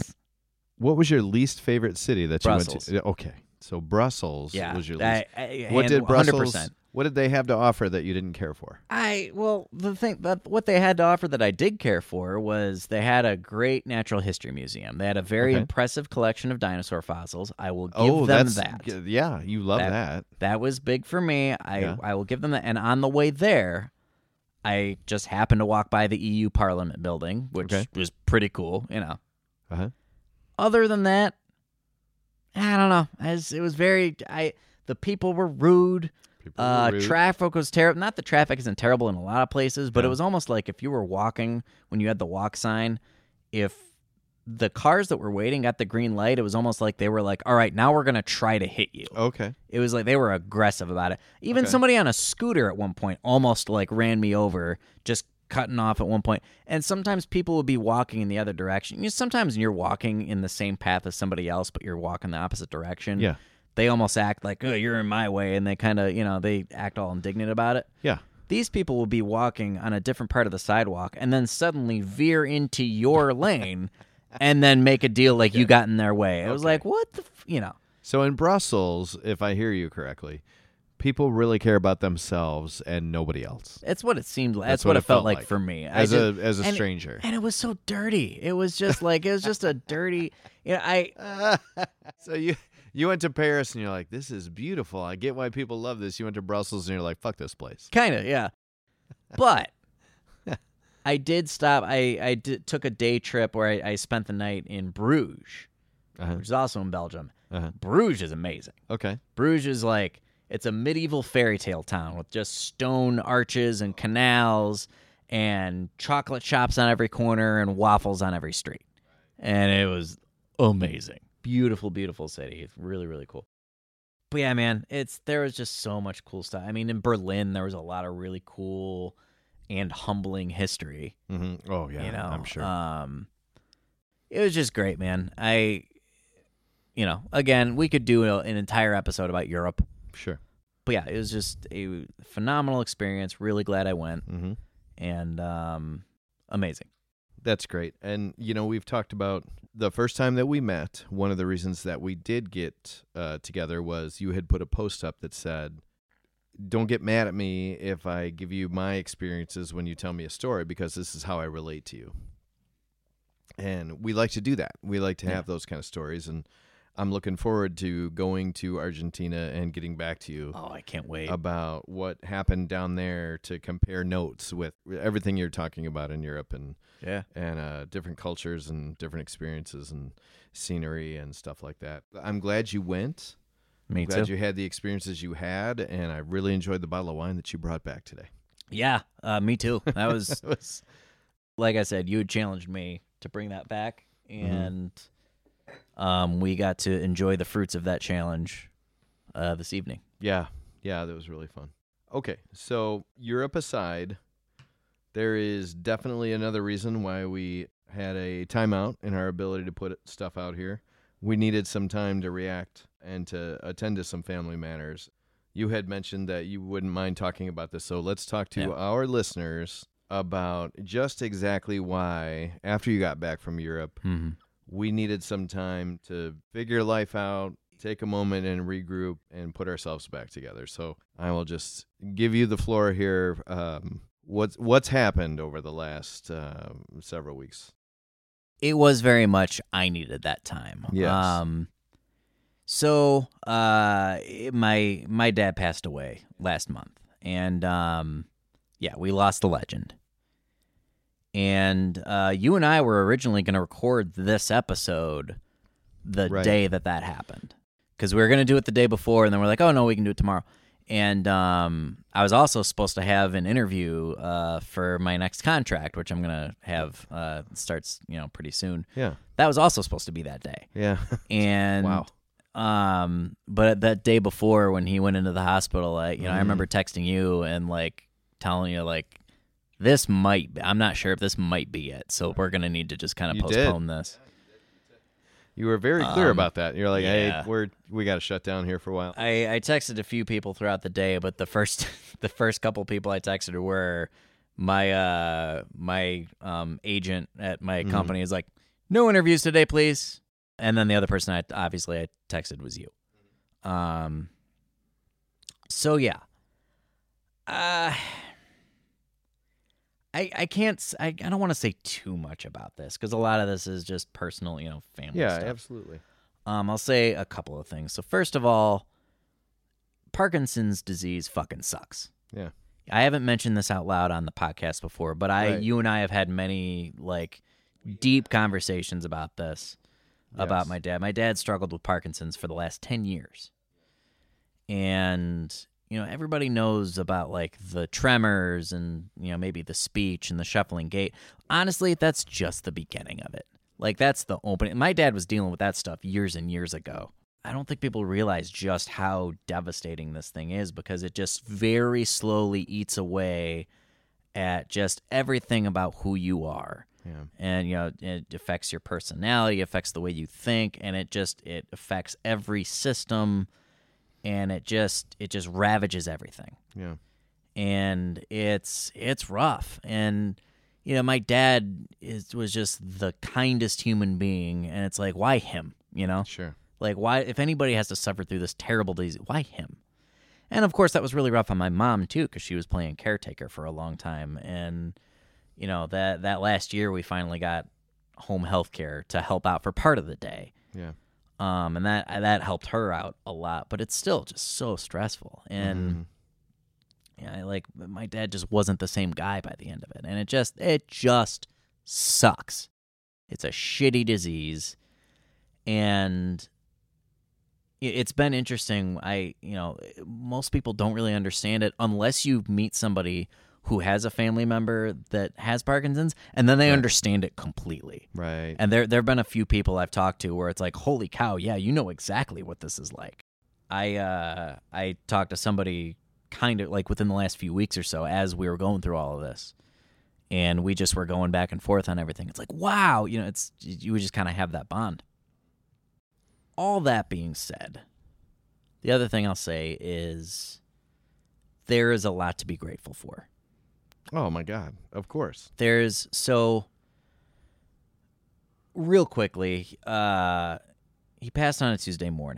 what was your least favorite city that you went to? Okay, so Brussels was your least. What did Brussels? 100%. What did they have to offer that you didn't care for? The thing that what they had to offer that I did care for was they had a great natural history museum. They had a very impressive collection of dinosaur fossils. I will give them that. Yeah, you love that. That was big for me. I will give them that. And on the way there, I just happened to walk by the EU Parliament building, which was pretty cool, Uh-huh. Other than that, I don't know. It was very. The people were rude. Traffic was terrible. Not that traffic isn't terrible in a lot of places, but it was almost like if you were walking when you had the walk sign, if the cars that were waiting got the green light, it was almost like they were all right, now we're going to try to hit you. Okay. It was they were aggressive about it. Even somebody on a scooter at one point almost ran me over, just cutting off at one point. And sometimes people would be walking in the other direction. Sometimes you're walking in the same path as somebody else, but you're walking the opposite direction. Yeah. They almost act like, "Oh, you're in my way," and they kind of, they act all indignant about it. Yeah. These people will be walking on a different part of the sidewalk and then suddenly veer into your lane and then make a deal you got in their way. It was what the, So in Brussels, if I hear you correctly, people really care about themselves and nobody else. It's what it seemed like. That's what it felt like for me. As a stranger. And it was so dirty. It was just it was just a dirty, So you went to Paris and you're like, "This is beautiful. I get why people love this." You went to Brussels and you're like, "Fuck this place." Kind of, yeah. But I did stop. I took a day trip where I spent the night in Bruges, which is also in Belgium. Bruges is amazing. Okay. Bruges is it's a medieval fairy tale town with just stone arches and canals and chocolate shops on every corner and waffles on every street. And it was amazing. Beautiful, beautiful city. It's really, really cool. But yeah, man, there was just so much cool stuff. I mean, in Berlin, there was a lot of really cool and humbling history. Mm-hmm. Oh, yeah, I'm sure. It was just great, man. Again, we could do an entire episode about Europe. Sure. But yeah, it was just a phenomenal experience. Really glad I went. Mm-hmm. And amazing. That's great. And, we've talked about the first time that we met, one of the reasons that we did get together was you had put a post up that said, don't get mad at me if I give you my experiences when you tell me a story, because this is how I relate to you. And we like to do that. We like to have those kind of stories, and I'm looking forward to going to Argentina and getting back to you. Oh, I can't wait. About what happened down there, to compare notes with everything you're talking about in Europe, and different cultures and different experiences and scenery and stuff like that. I'm glad you went. Me too. Glad you had the experiences you had, and I really enjoyed the bottle of wine that you brought back today. Yeah, me too. That was like I said, you had challenged me to bring that back, and we got to enjoy the fruits of that challenge this evening. Yeah, that was really fun. Okay, so Europe aside, there is definitely another reason why we had a timeout in our ability to put stuff out here. We needed some time to react and to attend to some family matters. You had mentioned that you wouldn't mind talking about this, so let's talk to our listeners about just exactly why, after you got back from Europe, we needed some time to figure life out, take a moment and regroup and put ourselves back together. So I will just give you the floor here. What's happened over the last several weeks? It was very much I needed that time. Yes. So my dad passed away last month, and we lost the legend. And you and I were originally going to record this episode the day that happened, because we were going to do it the day before, and then we're like, oh no, we can do it tomorrow. And I was also supposed to have an interview for my next contract, which I'm going to have starts pretty soon. Yeah, that was also supposed to be that day. Yeah, and wow. But that day before, when he went into the hospital, I remember texting you and telling you this might be, I'm not sure if this might be it, so we're going to need to just kind of postpone this. You were very clear about that. You're like, hey, we got to shut down here for a while. I texted a few people throughout the day, but the first couple people I texted were my agent at my company is like, no interviews today, please. And then the other person I texted was you. So yeah. I can't. I don't want to say too much about this, because a lot of this is just personal, family stuff. Yeah, absolutely. I'll say a couple of things. So first of all, Parkinson's disease fucking sucks. Yeah. I haven't mentioned this out loud on the podcast before, but you and I have had many deep conversations about this, about my dad. My dad struggled with Parkinson's for the last 10 years. And everybody knows about the tremors and maybe the speech and the shuffling gait. Honestly, that's just the beginning of it. That's the opening. My dad was dealing with that stuff years and years ago. I don't think people realize just how devastating this thing is, because it just very slowly eats away at just everything about who you are. Yeah. And it affects your personality, affects the way you think, and it affects every system. And it just ravages everything. Yeah. And it's rough. And my dad was just the kindest human being, and it's like, why him? Sure. Why, if anybody has to suffer through this terrible disease, why him? And of course that was really rough on my mom too, because she was playing caretaker for a long time. And that last year we finally got home health care to help out for part of the day. Yeah. And that helped her out a lot, but it's still just so stressful. And my dad just wasn't the same guy by the end of it, and it just sucks. It's a shitty disease, and it's been interesting. Most people don't really understand it unless you meet somebody who has a family member that has Parkinson's, and then they understand it completely. Right. And there have been a few people I've talked to where it's like, holy cow, yeah, you know exactly what this is like. I talked to somebody kind of within the last few weeks or so as we were going through all of this, and we just were going back and forth on everything. It's like, wow, you would just kind of have that bond. All that being said, the other thing I'll say is there is a lot to be grateful for. Oh, my God. Of course. Real quickly, he passed on a Tuesday morning,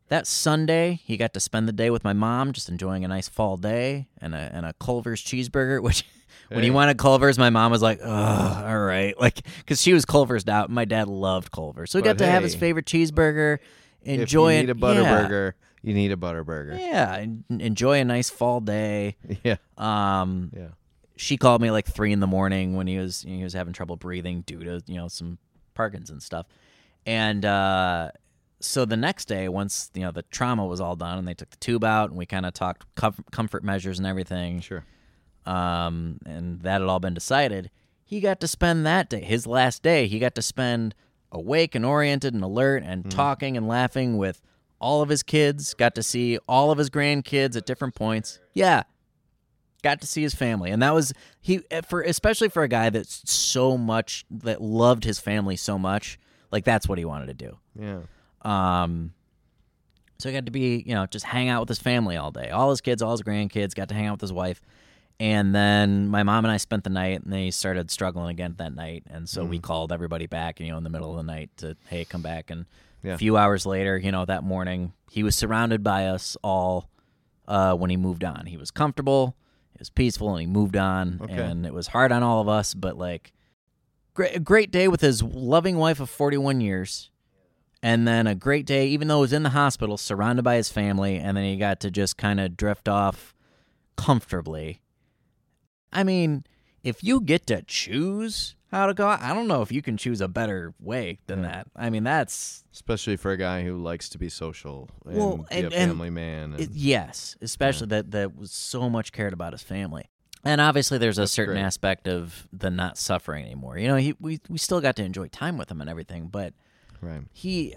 That Sunday, he got to spend the day with my mom, just enjoying a nice fall day and a Culver's cheeseburger, which when he wanted Culver's, my mom was like, "Oh, all right," like because she was Culver's out. My dad loved Culver's, so he got to have his favorite cheeseburger. Enjoy if you need a Butterburger, you need a Butterburger. Yeah, enjoy a nice fall day. Yeah. Yeah. She called me like 3 a.m. when he was having trouble breathing due to some Parkinson's stuff, and so the next day, once the trauma was all done and they took the tube out and we kind of talked comfort measures and everything. Sure. And that had all been decided. He got to spend that day, his last day. He got to spend awake and oriented and alert and talking and laughing with all of his kids. Got to see all of his grandkids at different points. Yeah. Got to see his family, and that was especially for a guy that loved his family so much. Like that's what he wanted to do. Yeah. So he got to be just hang out with his family all day. All his kids, all his grandkids, got to hang out with his wife, and then my mom and I spent the night, and they started struggling again that night, and so we called everybody back, in the middle of the night to hey come back, and a few hours later, that morning, he was surrounded by us all when he moved on. He was comfortable. It was peaceful, and he moved on, and it was hard on all of us, but like, great day with his loving wife of 41 years, and then a great day, even though he was in the hospital, surrounded by his family, and then he got to just kind of drift off comfortably. I mean, if you get to choose how to go, I don't know if you can choose a better way than that. I mean, that's... Especially for a guy who likes to be social and be a family man. Yes, especially that was so much cared about his family. And obviously there's a certain aspect of the not suffering anymore. We still got to enjoy time with him and everything, but he...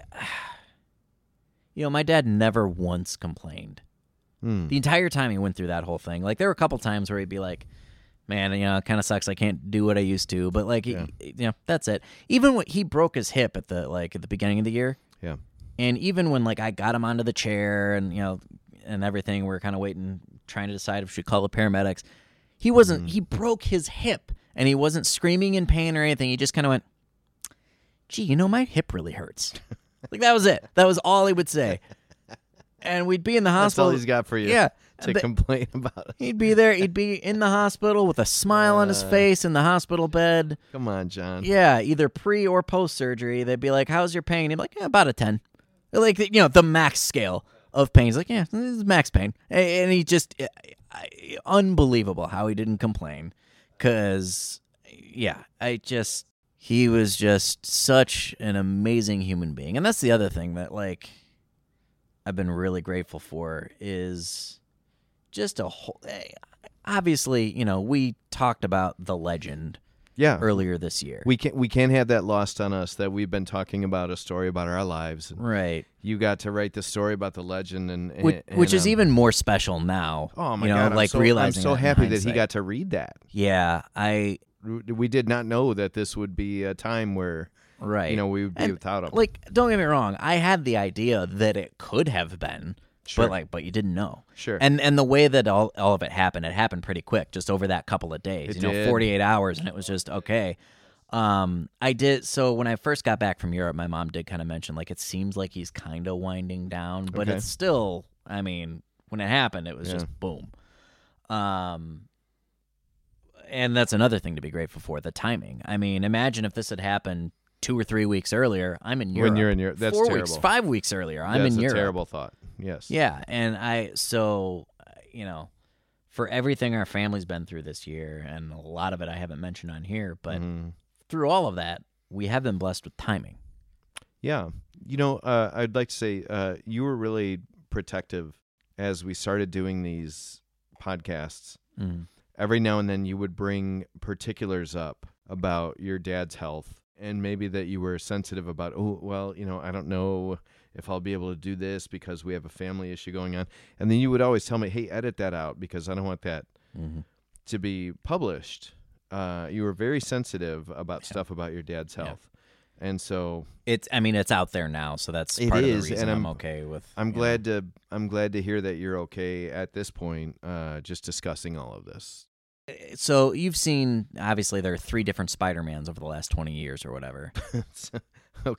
my dad never once complained. The entire time he went through that whole thing. Like, there were a couple times where he'd be like, man, it kind of sucks. I can't do what I used to. But like, that's it. Even when he broke his hip at the beginning of the year. Yeah. And even when I got him onto the chair and and everything, we're kind of waiting, trying to decide if we should call the paramedics. He wasn't. He broke his hip, and he wasn't screaming in pain or anything. He just kind of went, "Gee, my hip really hurts." Like, that was it. That was all he would say. And we'd be in the hospital. That's all he's got for you. Yeah. To complain about it. He'd be there. He'd be in the hospital with a smile on his face in the hospital bed. Come on, John. Yeah, either pre or post surgery. They'd be like, "How's your pain?" He'd be like, about a 10. Like, the max scale of pain. He's like, "Yeah, this is max pain." And he just, unbelievable how he didn't complain. Because, he was just such an amazing human being. And that's the other thing that, I've been really grateful for is just a whole... Obviously, we talked about the legend earlier this year. We can't have that lost on us that we've been talking about a story about our lives. Right. You got to write the story about the legend, which is even more special now. Oh my God! I'm so happy that he got to read that. Yeah, we did not know that this would be a time where we would be without him. Like, don't get me wrong, I had the idea that it could have been. Sure. But you didn't know. Sure. And the way that all of it happened pretty quick, just over that couple of days. It did. 48 hours, and it was just okay. I did. So when I first got back from Europe, my mom did kind of mention, it seems like he's kind of winding down, but it's still, when it happened, it was just boom. And that's another thing to be grateful for, the timing. Imagine if this had happened 2 or 3 weeks earlier. I'm in Europe. When you're in Europe, that's 4 terrible. weeks, 5 weeks earlier, I'm in Europe. That's a terrible thought. Yes. Yeah, and for everything our family's been through this year, and a lot of it I haven't mentioned on here, but through all of that, we have been blessed with timing. Yeah. I'd like to say you were really protective as we started doing these podcasts. Mm-hmm. Every now and then you would bring particulars up about your dad's health, and maybe that you were sensitive about, I don't know if I'll be able to do this because we have a family issue going on. And then you would always tell me, hey, edit that out because I don't want that to be published. You were very sensitive about stuff about your dad's health. And so it's out there now, so that's part of the reason I'm okay with. I'm glad to hear that you're okay at this point, just discussing all of this. So you've seen, obviously, there are 3 different Spider-Mans over the last 20 years or whatever. Okay.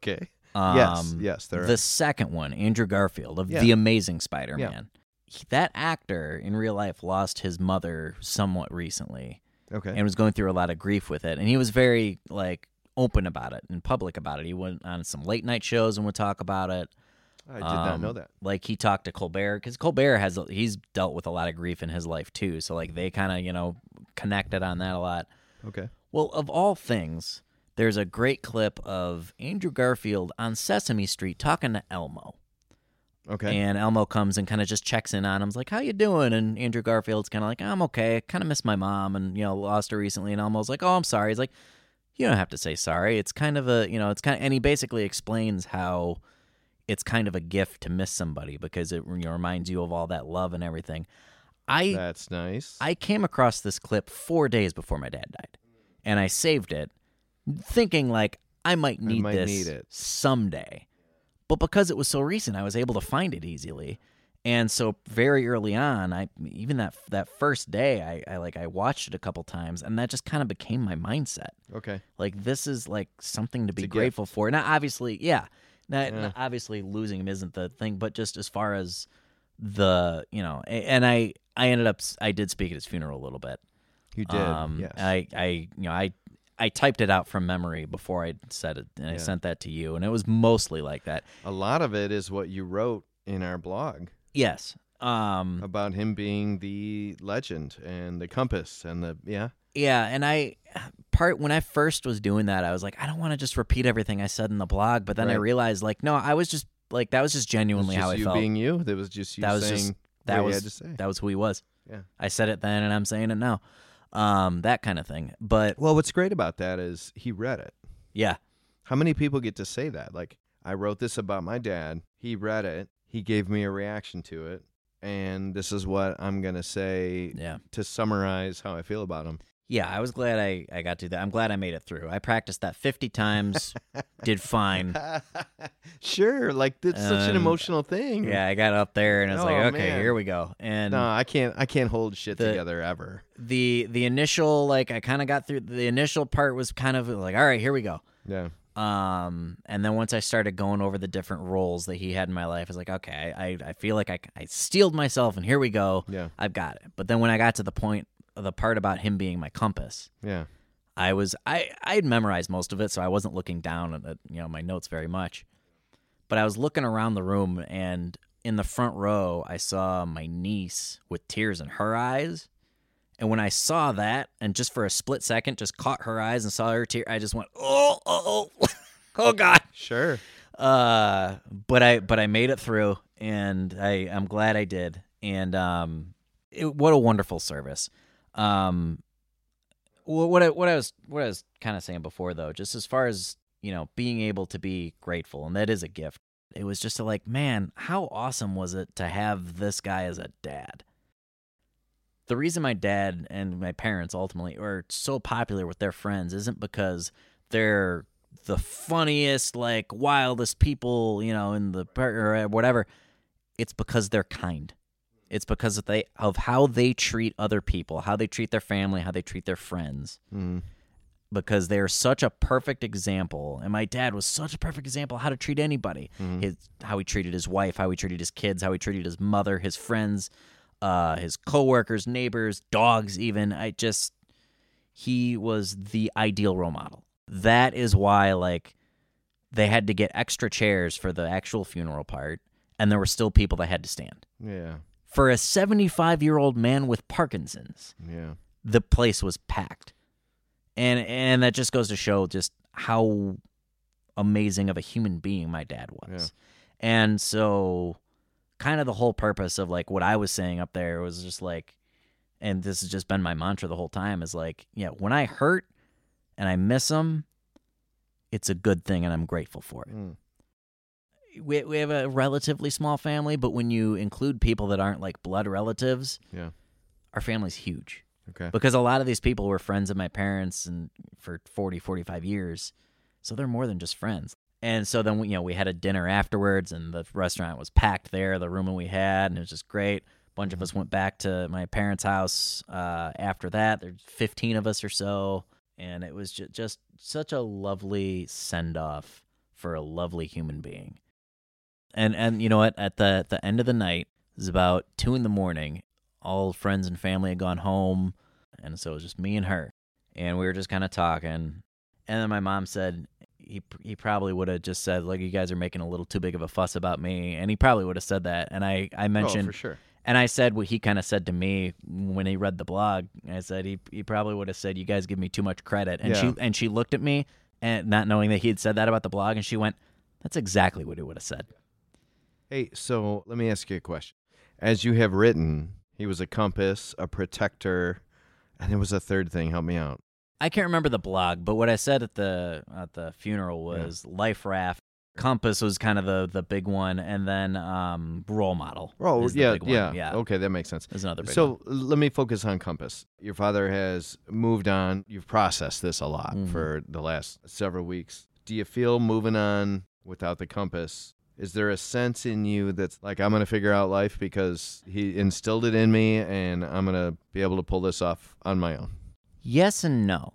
Yes, there are. The second one, Andrew Garfield of The Amazing Spider-Man. That actor in real life lost his mother somewhat recently. Okay. And was going through a lot of grief with it. And he was very, open about it and public about it. He went on some late night shows and would talk about it. I did not know that. He talked to Colbert, because Colbert he's dealt with a lot of grief in his life too. So they kind of, connected on that a lot. Okay. Well, of all things, there's a great clip of Andrew Garfield on Sesame Street talking to Elmo. Okay. And Elmo comes and kind of just checks in on him. He's like, how you doing? And Andrew Garfield's kind of like, I'm okay. I kind of miss my mom and, lost her recently. And Elmo's like, oh, I'm sorry. He's like, you don't have to say sorry. It's kind of and he basically explains how it's kind of a gift to miss somebody because it reminds you of all that love and everything. That's nice. I came across this clip 4 days before my dad died, and I saved it thinking I might need this someday. But because it was so recent, I was able to find it easily. And so very early on, even that first day, I watched it a couple times, and that just kind of became my mindset. Okay. This is something to be grateful for. Now, obviously, obviously losing him isn't the thing, but just as far as and I did speak at his funeral a little bit. You did. Yes. I typed it out from memory before I said it, and I sent that to you, and it was mostly like that. A lot of it is what you wrote in our blog. Yes. About him being the legend and the compass and Yeah, and when I first was doing that, I was like, I don't want to just repeat everything I said in the blog, but then I realized, no, I was just that was just genuinely how I felt. You being you. That was just you saying what you had to say. That was who he was. Yeah. I said it then, and I'm saying it now. That kind of thing. But what's great about that is he read it. Yeah. How many people get to say that? I wrote this about my dad. He read it. He gave me a reaction to it. And this is what I'm going to say to summarize how I feel about him. Yeah, I was glad I got to that. I'm glad I made it through. I practiced that 50 times, did fine. Sure, it's such an emotional thing. Yeah, I got up there and I was okay, here we go. And no, I can't hold shit together ever. The initial, I kind of got through, the initial part was kind of all right, here we go. Yeah. And then once I started going over the different roles that he had in my life, I was like, okay, I feel like I steeled myself, and here we go. Yeah. I've got it. But then when I got to the part about him being my compass, I'd memorized most of it, so I wasn't looking down at my notes very much. But I was looking around the room, and in the front row, I saw my niece with tears in her eyes. And when I saw that, and just for a split second, just caught her eyes and saw her tear, I just went, oh God. Sure. But I made it through, and I'm glad I did. And what a wonderful service. What I was kind of saying before, though, just as far as being able to be grateful, and that is a gift. It was just man, how awesome was it to have this guy as a dad? The reason my dad and my parents ultimately are so popular with their friends isn't because they're the funniest, wildest people, in the or whatever. It's because they're kind. It's because of how they treat other people, how they treat their family, how they treat their friends. Mm-hmm. Because they're such a perfect example, and my dad was such a perfect example of how to treat anybody. Mm-hmm. How he treated his wife, how he treated his kids, how he treated his mother, his friends, his coworkers, neighbors, dogs even. He was the ideal role model. That is why, they had to get extra chairs for the actual funeral part, and there were still people that had to stand. Yeah. For a 75-year-old man with Parkinson's, the place was packed. And that just goes to show just how amazing of a human being my dad was. Yeah. And so kind of the whole purpose of what I was saying up there was just and this has just been my mantra the whole time is when I hurt and I miss them, it's a good thing and I'm grateful for it. Mm. We have a relatively small family, but when you include people that aren't blood relatives, our family's huge. Okay. Because a lot of these people were friends of my parents and for 40, 45 years. So they're more than just friends. And so then we had a dinner afterwards, and the restaurant was packed there, the room that we had, and it was just great. A bunch of us went back to my parents' house after that. There's 15 of us or so, and it was just such a lovely send-off for a lovely human being. And you know what? At the end of the night, it was about 2 a.m. All friends and family had gone home, and so it was just me and her. And we were just kind of talking. And then my mom said he probably would have just said, like, you guys are making a little too big of a fuss about me. And he probably would have said that. And I mentioned... Oh, for sure. And I said what he kind of said to me when he read the blog. I said he probably would have said, you guys give me too much credit. And she looked at me, and not knowing that he had said that about the blog, and she went, that's exactly what he would have said. Hey, so let me ask you a question. As you have written, he was a compass, a protector, and there was a third thing. Help me out. I can't remember the blog, but what I said at the funeral was life raft. Compass was kind of the big one, and then role model. Oh, yeah. Okay, that makes sense. There's another big one. So let me focus on Compass. Your father has moved on. You've processed this a lot for the last several weeks. Do you feel moving on without the compass? Is there a sense in you that's like, I'm going to figure out life because he instilled it in me, and I'm going to be able to pull this off on my own? Yes and no.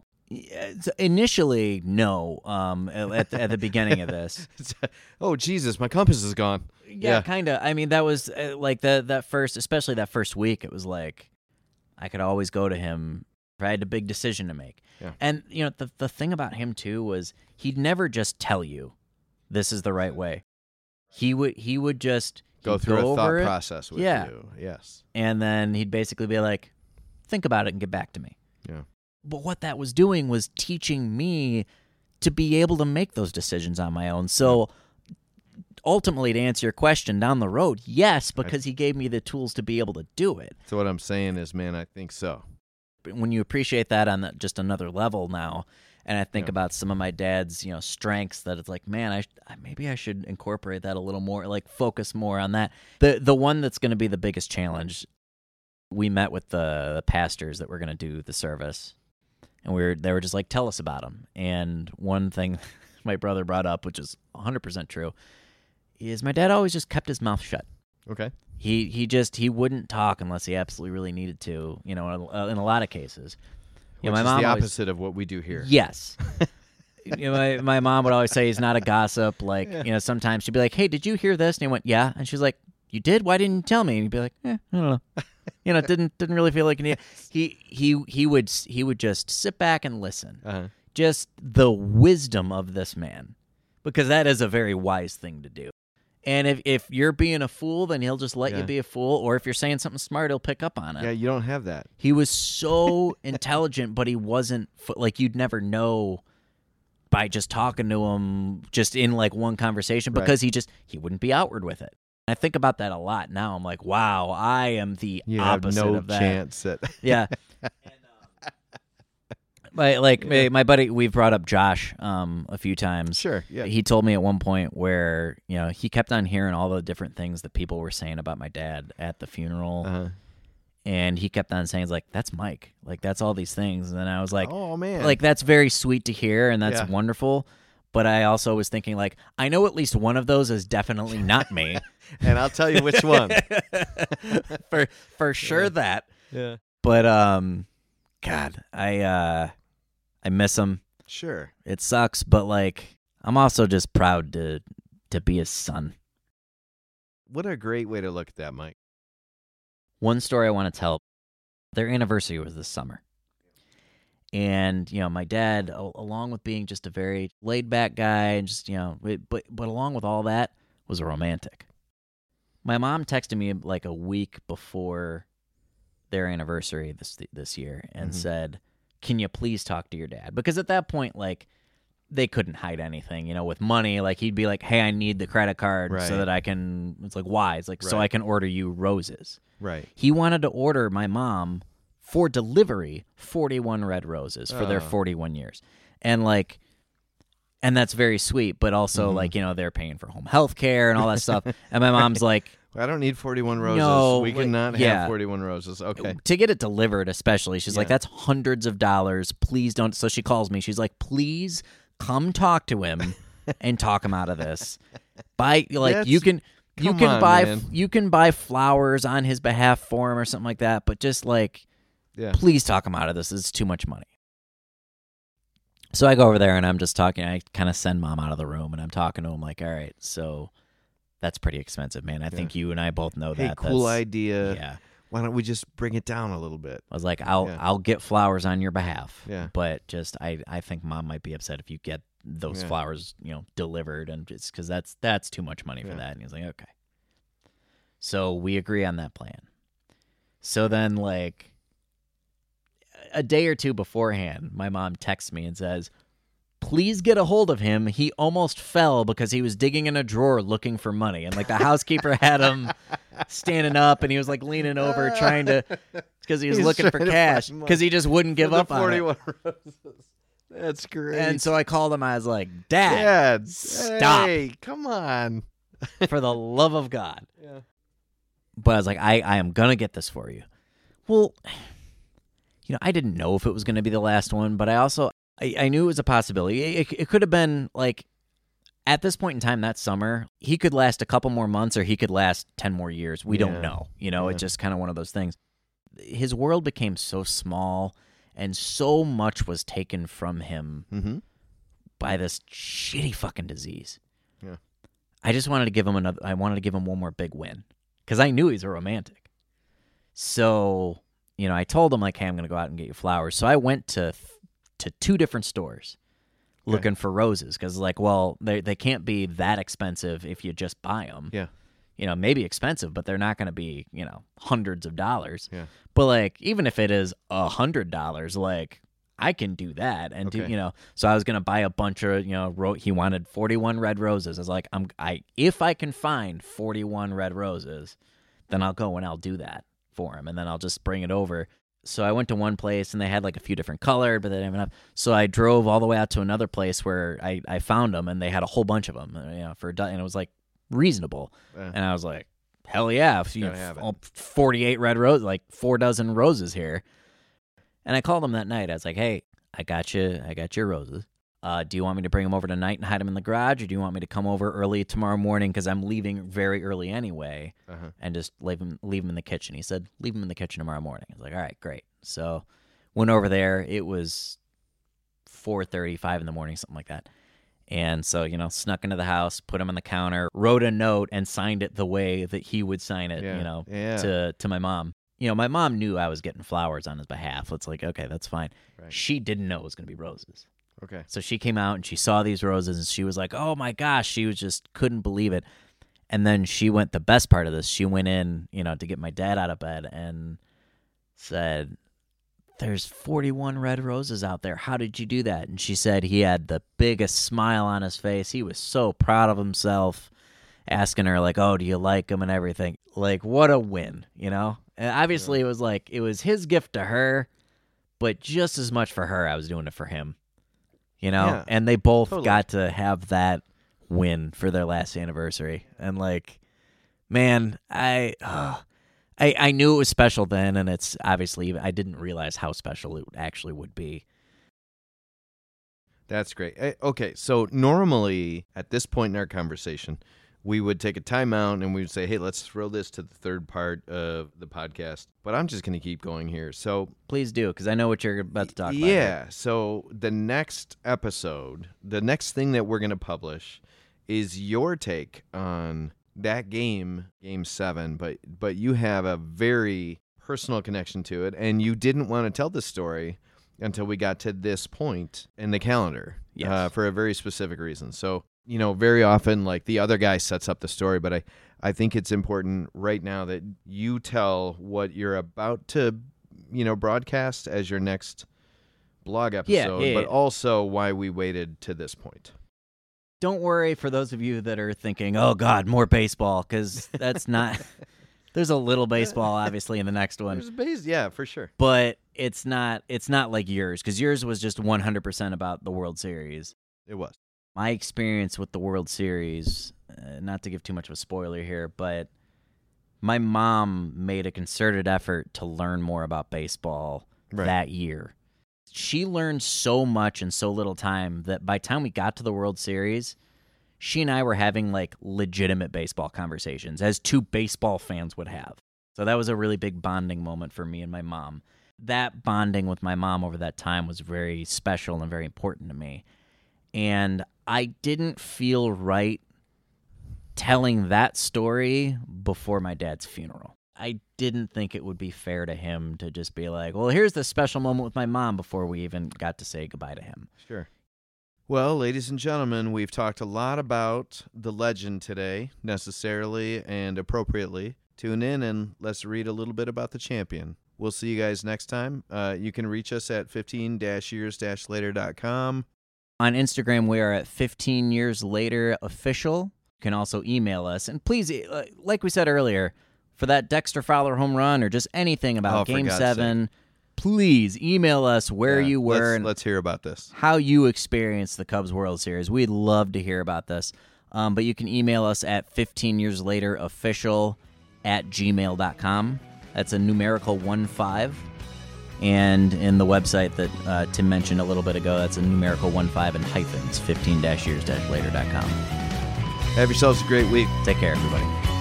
Initially, no. At the beginning of this, oh Jesus, my compass is gone. Yeah. Kind of. I mean, that was like that first, especially that first week. It was like I could always go to him if I had a big decision to make. Yeah. And you know, the thing about him too was he'd never just tell you this is the right way. He would just go through a thought process with you. Yes. And then he'd basically be like, think about it and get back to me. Yeah. But what that was doing was teaching me to be able to make those decisions on my own. So ultimately, to answer your question down the road, yes, because he gave me the tools to be able to do it. So what I'm saying is, man, I think so. When you appreciate that on just another level now, and I think about some of my dad's, strengths, that it's like, man, maybe I should incorporate that a little more, like focus more on that. The one that's going to be the biggest challenge, we met with the pastors that were going to do the service. And they were just like, tell us about him. And one thing my brother brought up, which is 100% true, is my dad always just kept his mouth shut. Okay. He wouldn't talk unless he absolutely really needed to, in a lot of cases. Which my is mom the opposite of what we do here. Yes. My mom would always say he's not a gossip. Like, sometimes she'd be like, hey, did you hear this? And he went, yeah. And she's like, you did? Why didn't you tell me? And he'd be like, I don't know. It didn't really feel like he would just sit back and listen. Uh-huh. Just the wisdom of this man, because that is a very wise thing to do. And if you're being a fool, then he'll just let you be a fool. Or if you're saying something smart, he'll pick up on it. Yeah, you don't have that. He was so intelligent, but he wasn't like, you'd never know by just talking to him just in like one conversation, because he wouldn't be outward with it. I think about that a lot now. I'm like, wow, I am the opposite of that. You have no chance at... Yeah. And, my buddy, we've brought up Josh a few times. Sure, yeah. He told me at one point where, he kept on hearing all the different things that people were saying about my dad at the funeral. Uh-huh. And he kept on saying, like, that's Mike. Like, that's all these things. And then I was like, oh, man. Like, that's very sweet to hear, and that's wonderful. But I also was thinking, like, I know at least one of those is definitely not me. And I'll tell you which one. for sure that. Yeah. But God, I miss him. Sure. It sucks, but like, I'm also just proud to be his son. What a great way to look at that, Mike. One story I want to tell. Their anniversary was this summer. And, my dad, along with being just a very laid-back guy, and just, but along with all that, was a romantic. My mom texted me like a week before their anniversary this year and said, can you please talk to your dad? Because at that point, like, they couldn't hide anything, with money. Like, he'd be like, hey, I need the credit card so that I can, it's like, why? It's like, so I can order you roses. Right. He wanted to order my mom for delivery 41 red roses for their 41 years. And like, and that's very sweet, but also like, they're paying for home health care and all that stuff. And my mom's like, I don't need 41 roses. No, we cannot have 41 roses. Okay. To get it delivered, especially, she's like, that's hundreds of dollars. Please don't. So she calls me. She's like, please come talk to him and talk him out of this. You can buy flowers on his behalf for him or something like that, but just like, please talk him out of this. It's too much money. So I go over there and I'm just talking. I kind of send Mom out of the room and I'm talking to him like, all right, so that's pretty expensive, man. I think you and I both know that. Cool idea. Yeah. Why don't we just bring it down a little bit? I was like, I'll get flowers on your behalf. Yeah. But just I think Mom might be upset if you get those flowers, delivered, and it's because that's too much money for that. And he's like, okay. So we agree on that plan. So then, like, a day or two beforehand, my mom texts me and says, please get a hold of him. He almost fell because he was digging in a drawer looking for money. And, like, the housekeeper had him standing up, and he was, like, leaning over trying to, because he was looking for cash, because he just wouldn't give up on it. Roses. That's great. And so I called him. I was like, Dad, stop. Hey, come on. For the love of God. Yeah. But I was like, I am going to get this for you. Well, I didn't know if it was going to be the last one, but I knew it was a possibility. It could have been, like, at this point in time that summer, he could last a couple more months or he could last 10 more years. We don't know. It's just kind of one of those things. His world became so small and so much was taken from him by this shitty fucking disease. Yeah. I just wanted to give him one more big win because I knew he's a romantic. So, I told him, like, hey, I'm going to go out and get you flowers. So I went to 2 different stores looking for roses because, like, well, they can't be that expensive if you just buy them. Yeah. Maybe expensive, but they're not going to be, hundreds of dollars. Yeah. But, like, even if it is $100, like, I can do that. And, so I was going to buy a bunch of, he wanted 41 red roses. I was like, if I can find 41 red roses, then I'll go and I'll do that for him. And then I'll just bring it over. So I went to one place and they had like a few different colored, but they didn't have enough. So I drove all the way out to another place where I found them and they had a whole bunch of them, and it was like reasonable. And I was like, hell yeah. 48 red roses, like 4 dozen roses here. And I called him that night. I was like, hey, I got your roses. Do you want me to bring them over tonight and hide them in the garage, or do you want me to come over early tomorrow morning because I'm leaving very early anyway, and just leave them in the kitchen? He said, leave them in the kitchen tomorrow morning. I was like, all right, great. So went over there. It was 4:35 in the morning, something like that. And so, snuck into the house, put them on the counter, wrote a note, and signed it the way that he would sign it, to my mom. My mom knew I was getting flowers on his behalf. It's like, okay, that's fine. Right. She didn't know it was going to be roses. Okay. So she came out and she saw these roses and she was like, oh my gosh, she was just couldn't believe it. And then the best part of this, she went in, to get my dad out of bed and said, there's 41 red roses out there. How did you do that? And she said he had the biggest smile on his face. He was so proud of himself, asking her like, oh, do you like them and everything? Like, what a win, And obviously it was his gift to her, but just as much for her, I was doing it for him. And they both got to have that win for their last anniversary. And like, man, I knew it was special then, and it's obviously, I didn't realize how special it actually would be. That's great. Okay, so normally at this point in our conversation, we would take a timeout and we would say, hey, let's throw this to the third part of the podcast. But I'm just going to keep going here. So please do, because I know what you're about to talk about. Yeah. So the next episode, the next thing that we're going to publish is your take on that game 7. But you have a very personal connection to it. And you didn't want to tell the story until we got to this point in the calendar. Yes. For a very specific reason. So, very often, like, the other guy sets up the story, but I think it's important right now that you tell what you're about to, broadcast as your next blog episode, but also why we waited to this point. Don't worry for those of you that are thinking, oh, God, more baseball, because that's not... There's a little baseball, obviously, in the next one. Yeah, for sure. But it's not like yours, because yours was just 100% about the World Series. It was. My experience with the World Series, not to give too much of a spoiler here, but my mom made a concerted effort to learn more about baseball that year. She learned so much in so little time that by the time we got to the World Series, she and I were having like legitimate baseball conversations, as 2 baseball fans would have. So that was a really big bonding moment for me and my mom. that bonding with my mom over that time was very special and very important to me. And I didn't feel right telling that story before my dad's funeral. I didn't think it would be fair to him to just be like, well, here's the special moment with my mom before we even got to say goodbye to him. Sure. Well, ladies and gentlemen, we've talked a lot about the legend today, necessarily and appropriately. Tune in and let's read a little bit about the champion. We'll see you guys next time. You can reach us at 15-years-later.com. On Instagram, we are at 15 Years Later Official. You can also email us. And please, like we said earlier, for that Dexter Fowler home run or just anything about Game 7, please email us where you were. Let's hear about this. How you experienced the Cubs World Series. We'd love to hear about this. But you can email us at 15yearslaterofficial@gmail.com. That's a numerical 15. And in the website that Tim mentioned a little bit ago, that's a numerical 15 and hyphens, 15-years-later.com. Have yourselves a great week. Take care, everybody.